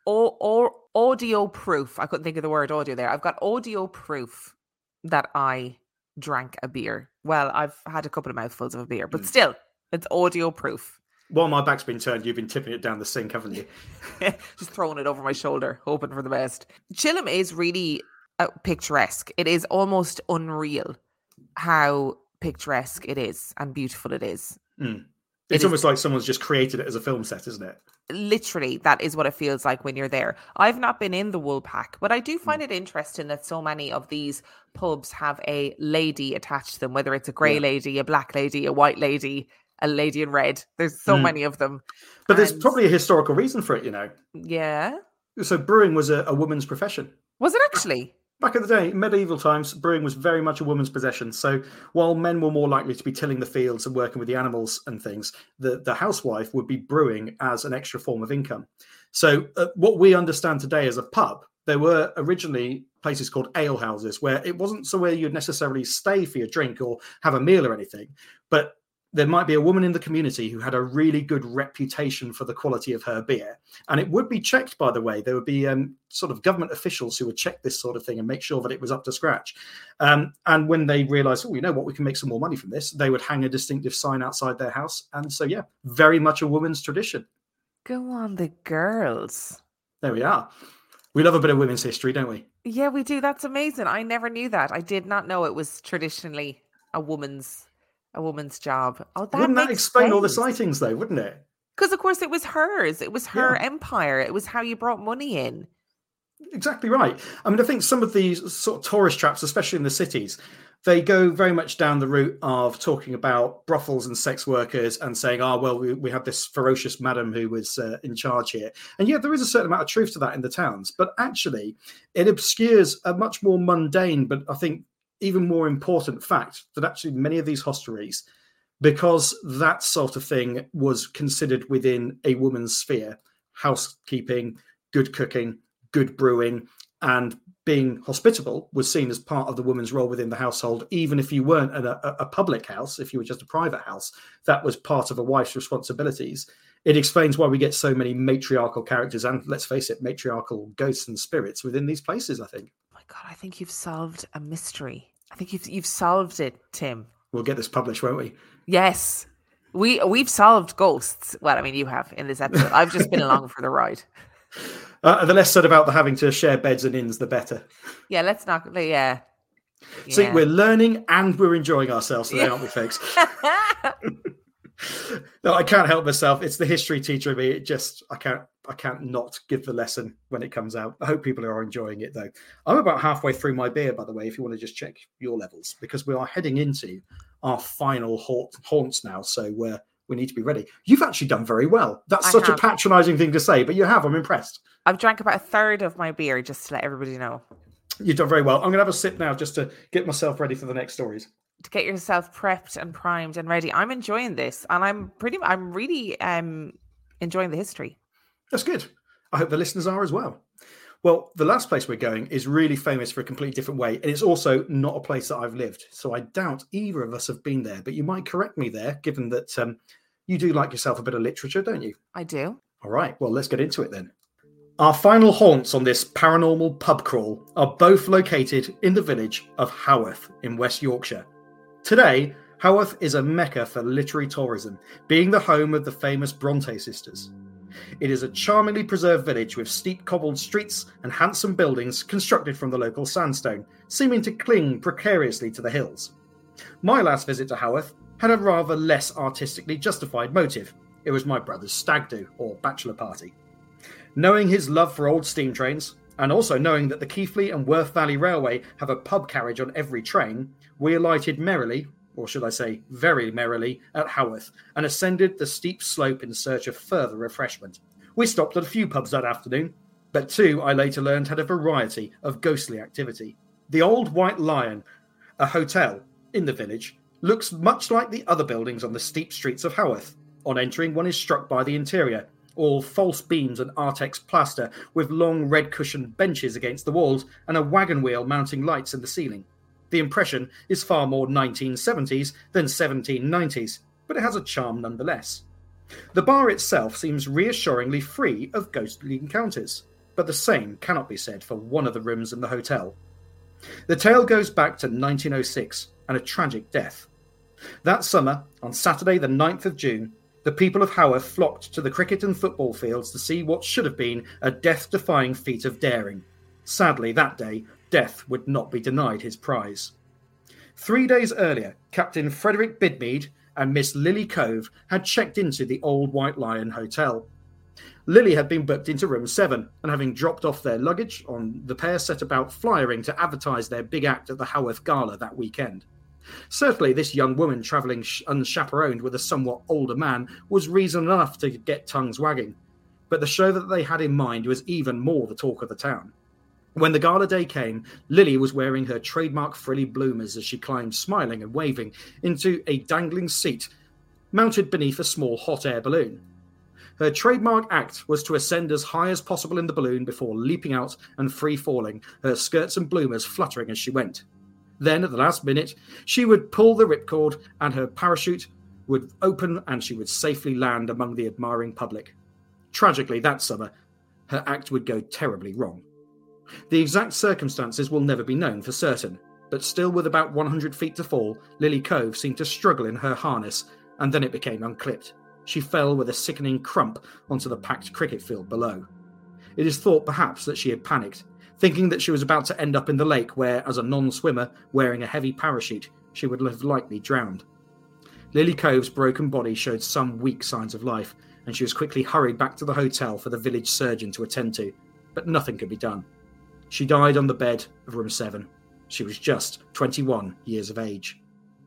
audio proof. I couldn't think of the word audio there. I've got audio proof that I drank a beer. Well, I've had a couple of mouthfuls of a beer, but still, it's audio proof. While my back's been turned, you've been tipping it down the sink, haven't you? Just throwing it over my shoulder, hoping for the best. Chilham is really picturesque. It is almost unreal how picturesque it is and beautiful it is. It's almost like someone's just created it as a film set, isn't it? Literally, that is what it feels like when you're there. I've not been in the Woolpack, but I do find it interesting that so many of these pubs have a lady attached to them, whether it's a grey lady, a black lady, a white lady, a lady in red. There's so many of them. But there's probably a historical reason for it, you know. Yeah. So brewing was a woman's profession. Was it actually? Back in the day, in medieval times, brewing was very much a woman's possession. So while men were more likely to be tilling the fields and working with the animals and things, the housewife would be brewing as an extra form of income. So what we understand today as a pub, there were originally places called ale houses where it wasn't somewhere you'd necessarily stay for your drink or have a meal or anything, but there might be a woman in the community who had a really good reputation for the quality of her beer. And it would be checked, by the way. There would be sort of government officials who would check this sort of thing and make sure that it was up to scratch. And when they realized, oh, you know what, we can make some more money from this, they would hang a distinctive sign outside their house. And so, yeah, very much a woman's tradition. Go on, the girls. There we are. We love a bit of women's history, don't we? Yeah, we do. That's amazing. I never knew that. I did not know it was traditionally a woman's job. Oh, wouldn't that explain all the sightings, though, wouldn't it? Because, of course, it was hers. It was her empire. It was how you brought money in. Exactly right. I mean, I think some of these sort of tourist traps, especially in the cities, they go very much down the route of talking about brothels and sex workers and saying, we have this ferocious madam who was in charge here. And yeah, there is a certain amount of truth to that in the towns. But actually, it obscures a much more mundane, but I think even more important fact that actually many of these hostelries, because that sort of thing was considered within a woman's sphere, housekeeping, good cooking, good brewing, and being hospitable was seen as part of the woman's role within the household. Even if you weren't a public house, if you were just a private house, that was part of a wife's responsibilities. It explains why we get so many matriarchal characters and, let's face it, matriarchal ghosts and spirits within these places, I think. Oh my God, I think you've solved a mystery. I think you've solved it, Tim. We'll get this published, won't we? Yes. We've solved ghosts. Well, I mean, you have in this episode. I've just been along for the ride. The less said about the having to share beds and inns, the better. Yeah, let's not. Yeah. See, we're learning and we're enjoying ourselves today, aren't we, folks? No, I can't help myself. It's the history teacher in me. I can't not give the lesson when it comes out. I hope people are enjoying it, though. I'm about halfway through my beer, by the way, if you want to just check your levels, because we are heading into our final haunts now. So we need to be ready. You've actually done very well. That's such a patronizing thing to say, but you have. I'm impressed. I've drank about a third of my beer, just to let everybody know. You've done very well. I'm going to have a sip now just to get myself ready for the next stories. To get yourself prepped and primed and ready. I'm enjoying this, and I'm really enjoying the history. That's good. I hope the listeners are as well. Well, the last place we're going is really famous for a completely different way, and it's also not a place that I've lived. So I doubt either of us have been there, but you might correct me there, given that you do like yourself a bit of literature, don't you? I do. All right. Well, let's get into it then. Our final haunts on this paranormal pub crawl are both located in the village of Haworth in West Yorkshire. Today, Haworth is a mecca for literary tourism, being the home of the famous Bronte sisters. It is a charmingly preserved village with steep cobbled streets and handsome buildings constructed from the local sandstone, seeming to cling precariously to the hills. My last visit to Haworth had a rather less artistically justified motive. It was my brother's stag do, or bachelor party. Knowing his love for old steam trains, and also knowing that the Keighley and Worth Valley Railway have a pub carriage on every train, we alighted merrily, or should I say very merrily, at Haworth and ascended the steep slope in search of further refreshment. We stopped at a few pubs that afternoon, but two, I later learned, had a variety of ghostly activity. The Old White Lion, a hotel in the village, looks much like the other buildings on the steep streets of Haworth. On entering, one is struck by the interior, all false beams and Artex plaster with long red cushioned benches against the walls and a wagon wheel mounting lights in the ceiling. The impression is far more 1970s than 1790s, but it has a charm nonetheless. The bar itself seems reassuringly free of ghostly encounters, but the same cannot be said for one of the rooms in the hotel. The tale goes back to 1906 and a tragic death. That summer, on Saturday the 9th of June, the people of Haworth flocked to the cricket and football fields to see what should have been a death-defying feat of daring. Sadly, that day, Death would not be denied his prize. 3 days earlier, Captain Frederick Bidmead and Miss Lily Cove had checked into the Old White Lion Hotel. Lily had been booked into room 7, and having dropped off their luggage, the pair set about flyering to advertise their big act at the Haworth Gala that weekend. Certainly, this young woman travelling unchaperoned with a somewhat older man was reason enough to get tongues wagging, but the show that they had in mind was even more the talk of the town. When the gala day came, Lily was wearing her trademark frilly bloomers as she climbed, smiling and waving, into a dangling seat mounted beneath a small hot air balloon. Her trademark act was to ascend as high as possible in the balloon before leaping out and free-falling, her skirts and bloomers fluttering as she went. Then, at the last minute, she would pull the ripcord and her parachute would open and she would safely land among the admiring public. Tragically, that summer, her act would go terribly wrong. The exact circumstances will never be known for certain, but still with about 100 feet to fall, Lily Cove seemed to struggle in her harness, and then it became unclipped. She fell with a sickening crump onto the packed cricket field below. It is thought perhaps that she had panicked, thinking that she was about to end up in the lake where, as a non-swimmer wearing a heavy parachute, she would have likely drowned. Lily Cove's broken body showed some weak signs of life, and she was quickly hurried back to the hotel for the village surgeon to attend to, but nothing could be done. She died on the bed of room 7. She was just 21 years of age.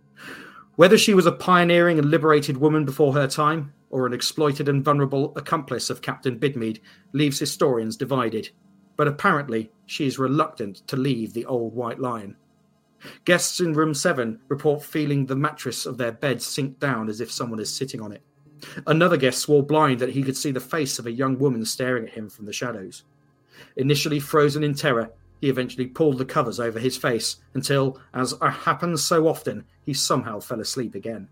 Whether she was a pioneering and liberated woman before her time, or an exploited and vulnerable accomplice of Captain Bidmead, leaves historians divided, but apparently she is reluctant to leave the old White Lion. Guests in room 7 report feeling the mattress of their bed sink down as if someone is sitting on it. Another guest swore blind that he could see the face of a young woman staring at him from the shadows. Initially frozen in terror, he eventually pulled the covers over his face until, as happens so often, he somehow fell asleep again.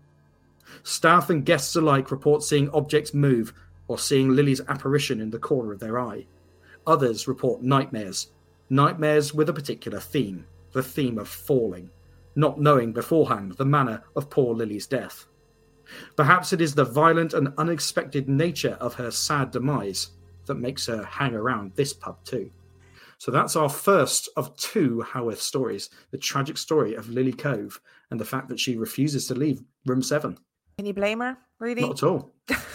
Staff and guests alike report seeing objects move or seeing Lily's apparition in the corner of their eye. Others report nightmares with a particular theme, the theme of falling, not knowing beforehand the manner of poor Lily's death. Perhaps it is the violent and unexpected nature of her sad demise that makes her hang around this pub too. So that's our first of 2 Haworth stories, the tragic story of Lily Cove and the fact that she refuses to leave room 7. Can you blame her, really? Not at all.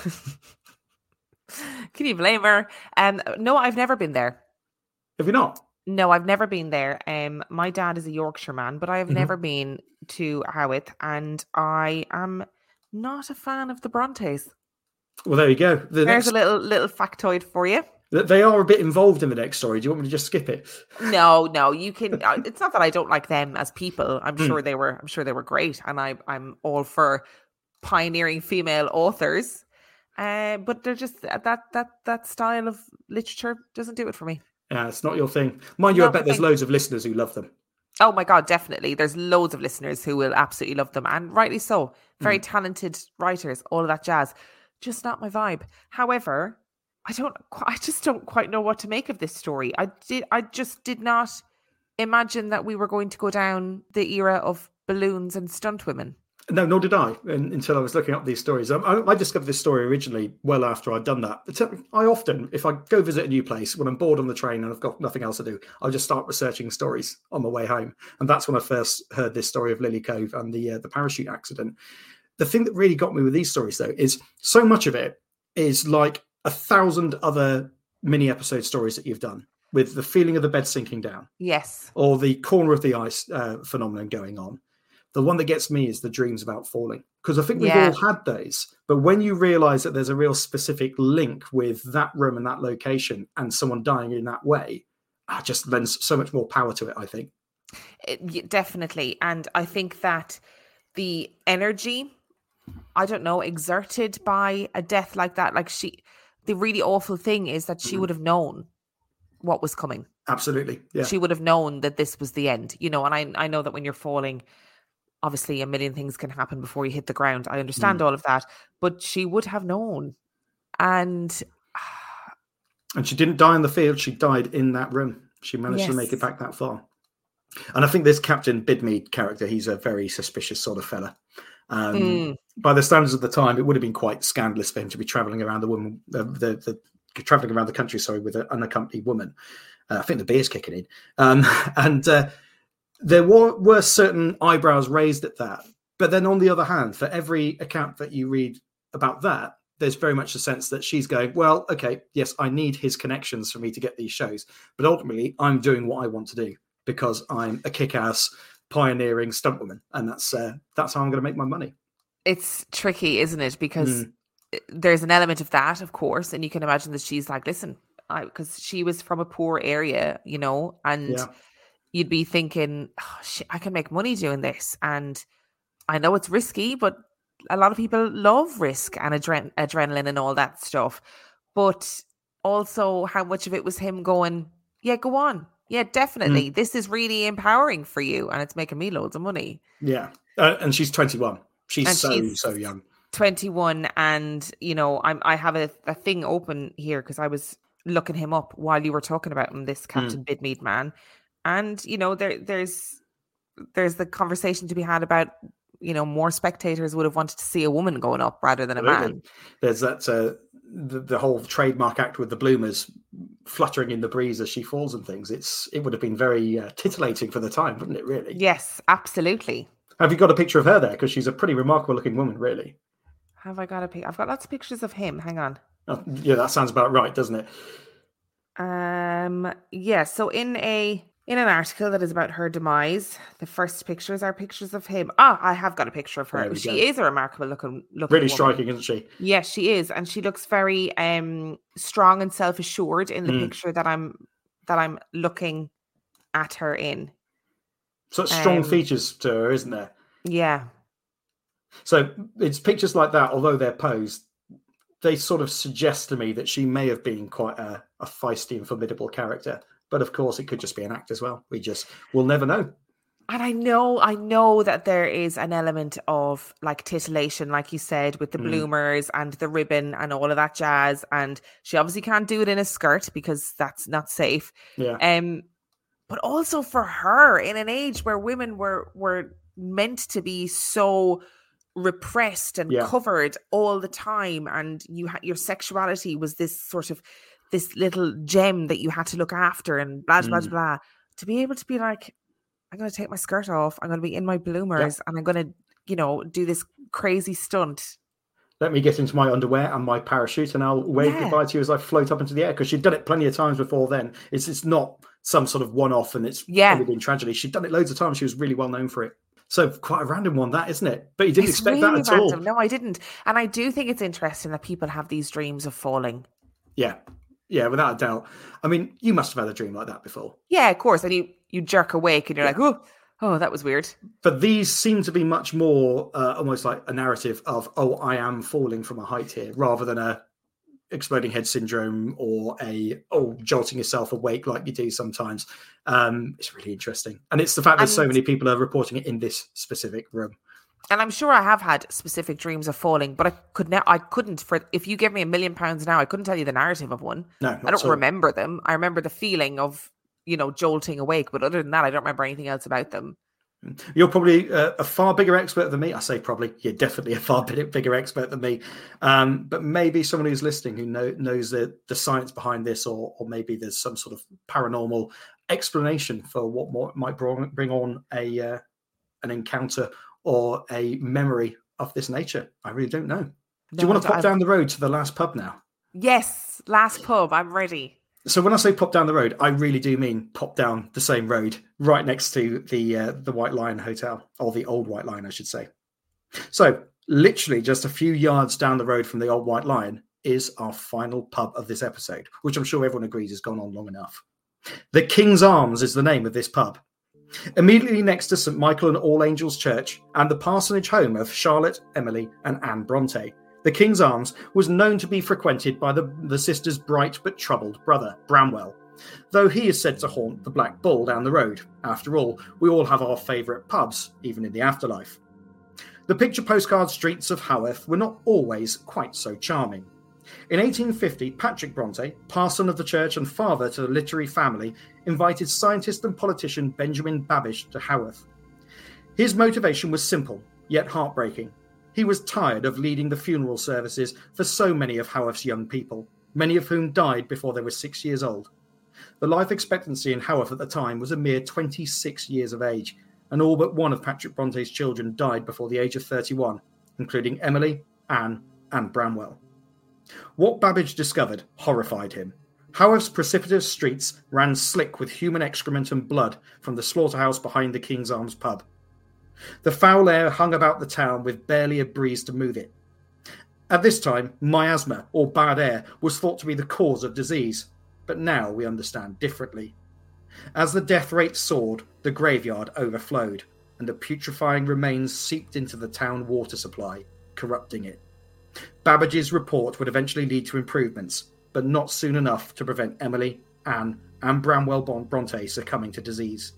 Can you blame her? No, I've never been there. Have you not? No, I've never been there. My dad is a Yorkshire man, but I have never been to Haworth, and I am not a fan of the Brontes. Well, there you go. There's a little factoid for you. They are a bit involved in the next story. Do you want me to just skip it? No, you can. It's not that I don't like them as people. I'm sure they were great, and I'm all for pioneering female authors. But they're just that style of literature doesn't do it for me. Yeah, it's not your thing. Mind you, I bet there's loads of listeners who love them. Oh my God, definitely. There's loads of listeners who will absolutely love them, and rightly so. Very talented writers, all of that jazz. Just not my vibe. However, I just don't quite know what to make of this story. I just did not imagine that we were going to go down the era of balloons and stunt women. No, nor did I, until I was looking up these stories. I discovered this story originally well after I'd done that. I often, if I go visit a new place, when I'm bored on the train and I've got nothing else to do, I'll just start researching stories on my way home. And that's when I first heard this story of Lily Cove and the parachute accident. The thing that really got me with these stories, though, is so much of it is like 1,000 other mini episode stories that you've done, with the feeling of the bed sinking down. Yes. Or the corner of the ice phenomenon going on. The one that gets me is the dreams about falling, because I think we've all had those. But when you realise that there's a real specific link with that room and that location and someone dying in that way, it just lends so much more power to it, I think. Definitely. And I think that the energy, I don't know, exerted by a death like that, the really awful thing is that she would have known what was coming. Absolutely. Yeah. She would have known that this was the end, and I know that when you're falling, obviously a million things can happen before you hit the ground. I understand all of that, but she would have known. And she didn't die in the field. She died in that room. She managed to make it back that far. And I think this Captain Bidmead character, he's a very suspicious sort of fella. By the standards of the time, it would have been quite scandalous for him to be travelling around travelling around the country, with an unaccompanied woman. I think the beer's kicking in. There were certain eyebrows raised at that. But then on the other hand, for every account that you read about that, there's very much a sense that she's going, well, okay, yes, I need his connections for me to get these shows. But ultimately, I'm doing what I want to do because I'm a kick-ass, pioneering stuntwoman. And that's how I'm going to make my money. It's tricky, isn't it? Because there's an element of that, of course. And you can imagine that she's like, listen, because she was from a poor area, you know, and you'd be thinking, oh, shit, I can make money doing this. And I know it's risky, but a lot of people love risk and adrenaline and all that stuff. But also how much of it was him going, yeah, go on. Yeah, definitely. This is really empowering for you. And it's making me loads of money. Yeah. And she's 21. She's so young. 21. And, you know, I have a thing open here because I was looking him up while you were talking about him, this Captain Bidmead man. And, you know, there's the conversation to be had about, you know, more spectators would have wanted to see a woman going up rather than a man. There's that the whole trademark act with the bloomers fluttering in the breeze as she falls and things. It would have been very titillating for the time, wouldn't it, really? Yes, absolutely. Have you got a picture of her there? Because she's a pretty remarkable looking woman, really. Have I got a picture? I've got lots of pictures of him. Hang on. Oh, yeah, that sounds about right, doesn't it? Yeah, so in an article that is about her demise, the first pictures are pictures of him. I have got a picture of her. She is a remarkable looking really woman. striking, isn't she? Yes, she is, and she looks very strong and self-assured in the picture that I'm looking at her in. Such strong features to her, isn't there? Yeah. So it's pictures like that, although they're posed, they sort of suggest to me that she may have been quite a feisty and formidable character. But of course, it could just be an act as well. We'll never know. And I know that there is an element of like titillation, like you said, with the bloomers and the ribbon and all of that jazz. And she obviously can't do it in a skirt because that's not safe. Yeah. But also for her, in an age where women were meant to be so repressed and covered all the time, and your sexuality was this little gem that you had to look after, and blah blah blah. To be able to be like, I'm going to take my skirt off, I'm going to be in my bloomers, and I'm going to, you know, do this crazy stunt. Let me get into my underwear and my parachute, and I'll wave goodbye to you as I float up into the air. Because she'd done it plenty of times before then. It's not some sort of one-off, and it's only been tragedy. She'd done it loads of times. She was really well known for it. So quite a random one, that, isn't it? But you didn't expect really that at all. No, I didn't. And I do think it's interesting that people have these dreams of falling. Yeah. Yeah, without a doubt. I mean, you must have had a dream like that before. Yeah, of course. And you jerk awake and you're like, oh, that was weird. But these seem to be much more almost like a narrative of, I am falling from a height here, rather than a exploding head syndrome or jolting yourself awake like you do sometimes. It's really interesting. And it's the fact that so many people are reporting it in this specific room. And I'm sure I have had specific dreams of falling, but I couldn't, if you give me £1 million now, I couldn't tell you the narrative of one. No, I don't remember them. I remember the feeling of, you know, jolting awake, but other than that, I don't remember anything else about them. You're probably a far bigger expert than me. I say probably. You're definitely a far bigger expert than me. But maybe someone who's listening who knows the science behind this, or maybe there's some sort of paranormal explanation for what might bring on an encounter or a memory of this nature. I really don't know. Do you want to pop down the road to the last pub now? Yes, last pub. I'm ready. So when I say pop down the road, I really do mean pop down the same road, right next to the White Lion Hotel, or the old White Lion, I should say. So literally just a few yards down the road from the old White Lion is our final pub of this episode, which I'm sure everyone agrees has gone on long enough. The King's Arms is the name of this pub. Immediately next to St Michael and All Angels Church and the parsonage home of Charlotte, Emily and Anne Bronte, the King's Arms was known to be frequented by the sisters' bright but troubled brother, Bramwell, though he is said to haunt the Black Bull down the road. After all, we all have our favourite pubs, even in the afterlife. The picture postcard streets of Haworth were not always quite so charming. In 1850, Patrick Bronte, parson of the church and father to the literary family, invited scientist and politician Benjamin Babish to Haworth. His motivation was simple, yet heartbreaking. He was tired of leading the funeral services for so many of Haworth's young people, many of whom died before they were 6 years old. The life expectancy in Haworth at the time was a mere 26 years of age, and all but one of Patrick Bronte's children died before the age of 31, including Emily, Anne, and Bramwell. What Babbage discovered horrified him. Haworth's precipitous streets ran slick with human excrement and blood from the slaughterhouse behind the King's Arms pub. The foul air hung about the town with barely a breeze to move it. At this time, miasma, or bad air, was thought to be the cause of disease. but now we understand differently. As the death rate soared, the graveyard overflowed, and the putrefying remains seeped into the town water supply, corrupting it. Babbage's report would eventually lead to improvements, but not soon enough to prevent Emily, Anne, and Branwell Bronte succumbing to disease.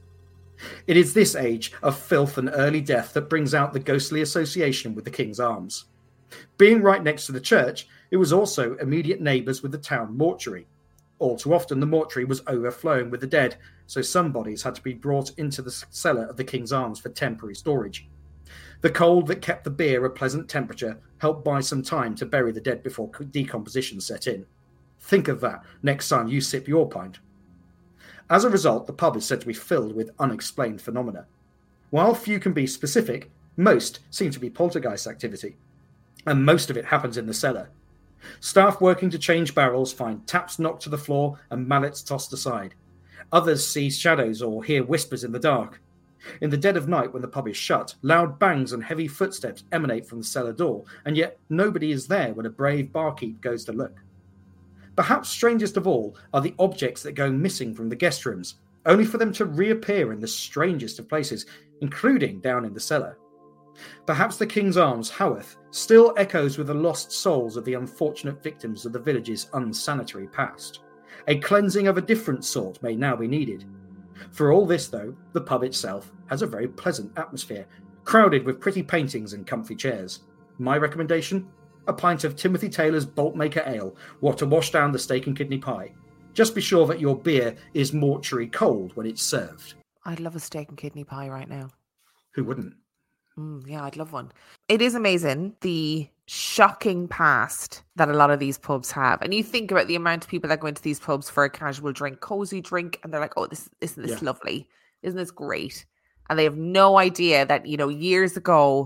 It is this age of filth and early death that brings out the ghostly association with the King's Arms. Being right next to the church, it was also immediate neighbours with the town mortuary. All too often, the mortuary was overflowing with the dead, so some bodies had to be brought into the cellar of the King's Arms for temporary storage. The cold that kept the beer a pleasant temperature helped buy some time to bury the dead before decomposition set in. Think of that next time you sip your pint. As a result, the pub is said to be filled with unexplained phenomena. While few can be specific, most seem to be poltergeist activity, and most of it happens in the cellar. Staff working to change barrels find taps knocked to the floor and mallets tossed aside. Others see shadows or hear whispers in the dark. In the dead of night, when the pub is shut, loud bangs and heavy footsteps emanate from the cellar door, and yet nobody is there when a brave barkeep goes to look. Perhaps strangest of all are the objects that go missing from the guest rooms, only for them to reappear in the strangest of places, including down in the cellar. Perhaps the King's Arms, Haworth, still echoes with the lost souls of the unfortunate victims of the village's unsanitary past. A cleansing of a different sort may now be needed. For all this, though, the pub itself has a very pleasant atmosphere, crowded with pretty paintings and comfy chairs. My recommendation? A pint of Timothy Taylor's Boltmaker Ale, to wash down the steak and kidney pie. Just be sure that your beer is mortuary cold when it's served. I'd love a steak and kidney pie right now. Who wouldn't? Yeah, I'd love one. It is amazing, the shocking past that a lot of these pubs have. And you think about the amount of people that go into these pubs for a casual drink, cozy drink, and they're like, oh, isn't this lovely? Isn't this great? And they have no idea that, years ago,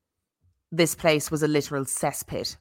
this place was a literal cesspit.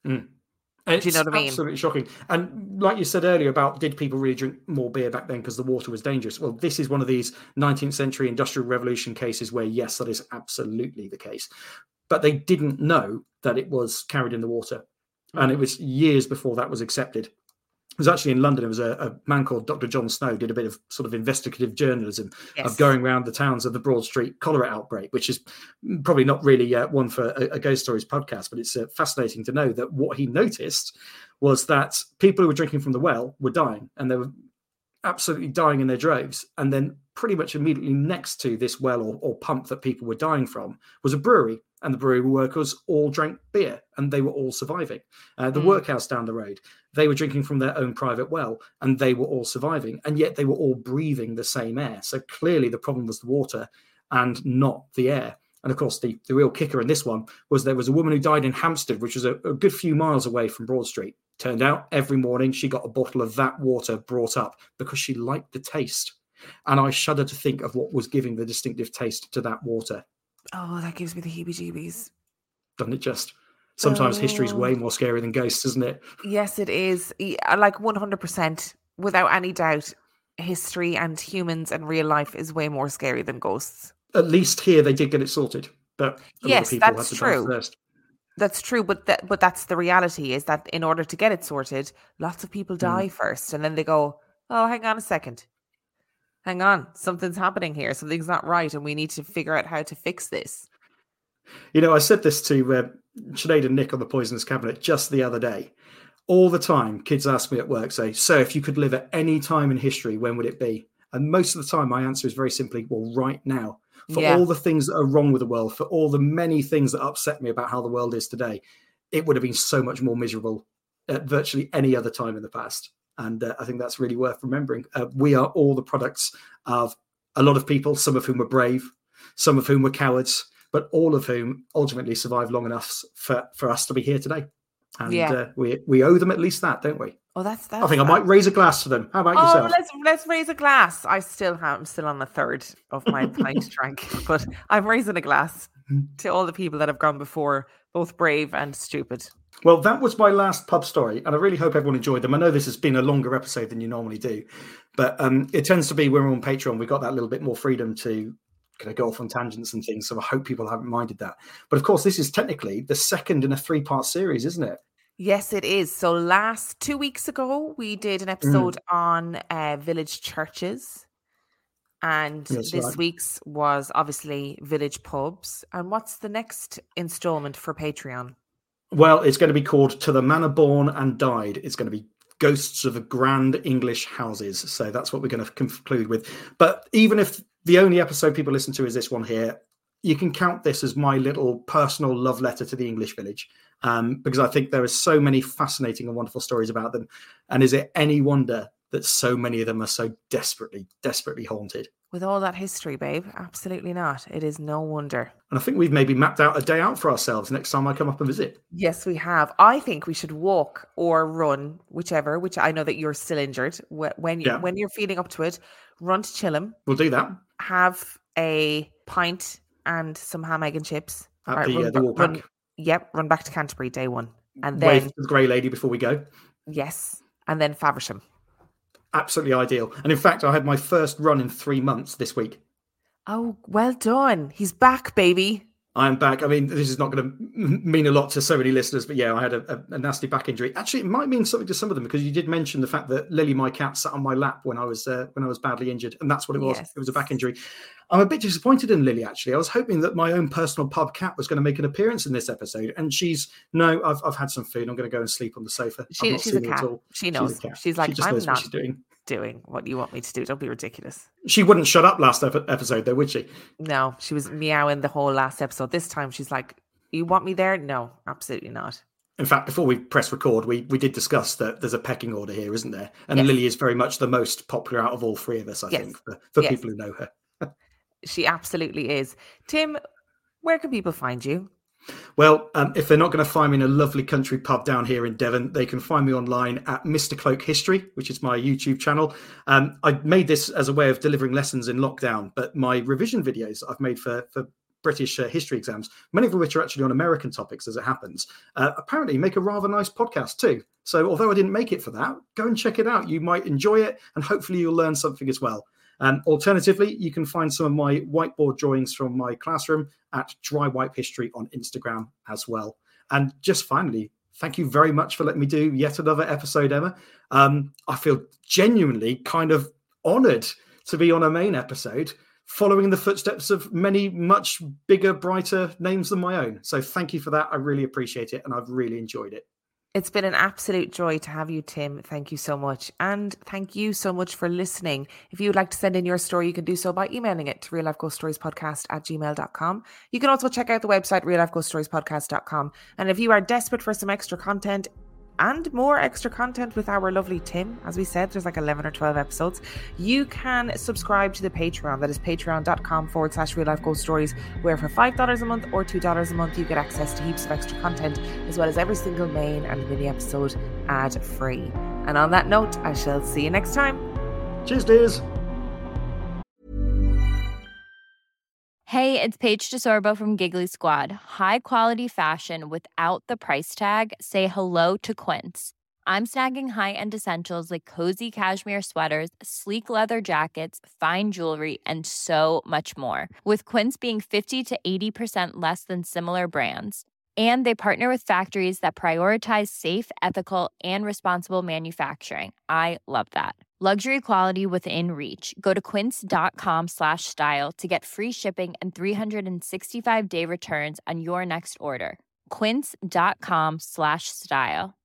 It's do you know what I mean? Absolutely shocking. And like you said earlier about did people really drink more beer back then because the water was dangerous? Well, this is one of these 19th century Industrial Revolution cases where, yes, that is absolutely the case. But they didn't know that it was carried in the water. And it was years before that was accepted. It was actually in London. There was a man called Dr. John Snow did a bit of sort of investigative journalism of going around the towns of the Broad Street cholera outbreak, which is probably not really one for a Ghost Stories podcast, but it's fascinating to know that what he noticed was that people who were drinking from the well were dying, and they were absolutely dying in their droves. And then pretty much immediately next to this well or pump that people were dying from was a brewery. And the brewery workers all drank beer and they were all surviving. The workhouse down the road, they were drinking from their own private well and they were all surviving. And yet they were all breathing the same air. So clearly the problem was the water and not the air. And of course, the real kicker in this one was there was a woman who died in Hampstead, which was a good few miles away from Broad Street. Turned out every morning she got a bottle of that water brought up because she liked the taste. And I shudder to think of what was giving the distinctive taste to that water. Oh, that gives me the heebie-jeebies. Doesn't it just? Sometimes history is way more scary than ghosts, isn't it? Yes, it is. Like 100%, without any doubt, history and humans and real life is way more scary than ghosts. At least here they did get it sorted. But yes, that's true. First. That's true, but that's the reality, is that in order to get it sorted, lots of people die first. And then they go, oh, hang on a second. Hang on, something's happening here. Something's not right, and we need to figure out how to fix this. I said this to Sinead and Nick on the Poisonous Cabinet just the other day. All the time, kids ask me at work, say, so if you could live at any time in history, when would it be? And most of the time, my answer is very simply, well, right now. For all the things that are wrong with the world, for all the many things that upset me about how the world is today, it would have been so much more miserable at virtually any other time in the past. And I think that's really worth remembering. We are all the products of a lot of people, some of whom were brave, some of whom were cowards, but all of whom ultimately survived long enough for us to be here today. And we owe them at least that, don't we? Oh, that's I think I might raise a glass to them. How about yourself? Let's raise a glass. I'm still on the third of my pint drank, but I'm raising a glass to all the people that have gone before, both brave and stupid. Well, that was my last pub story, and I really hope everyone enjoyed them. I know this has been a longer episode than you normally do, but it tends to be when we're on Patreon, we've got that little bit more freedom to kind of go off on tangents and things, so I hope people haven't minded that. But of course, this is technically the second in a 3-part series, isn't it? Yes, it is. So 2 weeks ago, we did an episode on village churches. And That's this right. week's was obviously village pubs. And what's the next installment for Patreon? Well, it's going to be called To the Manor Born and Died. It's going to be Ghosts of Grand English Houses. So that's what we're going to conclude with. But even if the only episode people listen to is this one here, you can count this as my little personal love letter to the English village, because I think there are so many fascinating and wonderful stories about them. And is it any wonder that so many of them are so desperately, desperately haunted? With all that history, babe, absolutely not. It is no wonder. And I think we've maybe mapped out a day out for ourselves next time I come up and visit. Yes, we have. I think we should walk or run, whichever, which I know that you're still injured. When you're feeling up to it, run to Chilham. We'll do that. Have a pint and some ham, egg and chips. At the Woolpack. Run back to Canterbury day one. And Wave then to the Grey Lady before we go. Yes. And then Faversham. Absolutely ideal. And in fact, I had my first run in 3 months this week. Oh, well done. He's back, baby. I'm back. I mean, this is not going to mean a lot to so many listeners, but yeah, I had a nasty back injury. Actually, it might mean something to some of them, because you did mention the fact that Lily, my cat, sat on my lap when I was badly injured, and that's what it was. Yes. It was a back injury. I'm a bit disappointed in Lily, actually. I was hoping that my own personal pub cat was going to make an appearance in this episode, and I've had some food. I'm going to go and sleep on the sofa. She's a cat. She knows. She's like, she I'm knows not what she's doing what you want me to do. Don't be ridiculous. She wouldn't shut up last episode, though, would she? No, she was meowing the whole last episode. This time she's like, you want me there? No, absolutely not. In fact, before we press record, we did discuss that there's a pecking order here, isn't there? And Yes. Lily is very much the most popular out of all three of us, I think, for Yes. people who know her. She absolutely is. Tim, where can people find you? Well, if they're not going to find me in a lovely country pub down here in Devon, they can find me online at Mr. Cloak History, which is my YouTube channel. I made this as a way of delivering lessons in lockdown, but my revision videos I've made for British history exams, many of which are actually on American topics as it happens, apparently make a rather nice podcast too. So although I didn't make it for that, go and check it out. You might enjoy it, and hopefully you'll learn something as well. Alternatively, you can find some of my whiteboard drawings from my classroom at Dry Wipe History on Instagram as well. And just finally, thank you very much for letting me do yet another episode, Emma. I feel genuinely kind of honoured to be on a main episode, following the footsteps of many much bigger, brighter names than my own. So thank you for that. I really appreciate it, and I've really enjoyed it. It's been an absolute joy to have you, Tim. Thank you so much. And thank you so much for listening. If you would like to send in your story, you can do so by emailing it to reallifeghoststoriespodcast@gmail.com. You can also check out the website, reallifeghoststoriespodcast.com. And if you are desperate for some extra content and more extra content with our lovely Tim, as we said, there's like 11 or 12 episodes, you can subscribe to the Patreon. That is patreon.com/reallifeghoststories, where for $5 a month or $2 a month, you get access to heaps of extra content, as well as every single main and mini episode ad free. And on that note, I shall see you next time. Cheers, dears. Hey, it's Paige DeSorbo from Giggly Squad. High quality fashion without the price tag. Say hello to Quince. I'm snagging high-end essentials like cozy cashmere sweaters, sleek leather jackets, fine jewelry, and so much more. With Quince being 50 to 80% less than similar brands. And they partner with factories that prioritize safe, ethical, and responsible manufacturing. I love that. Luxury quality within reach. Go to quince.com/style to get free shipping and 365-day returns on your next order. Quince.com/style.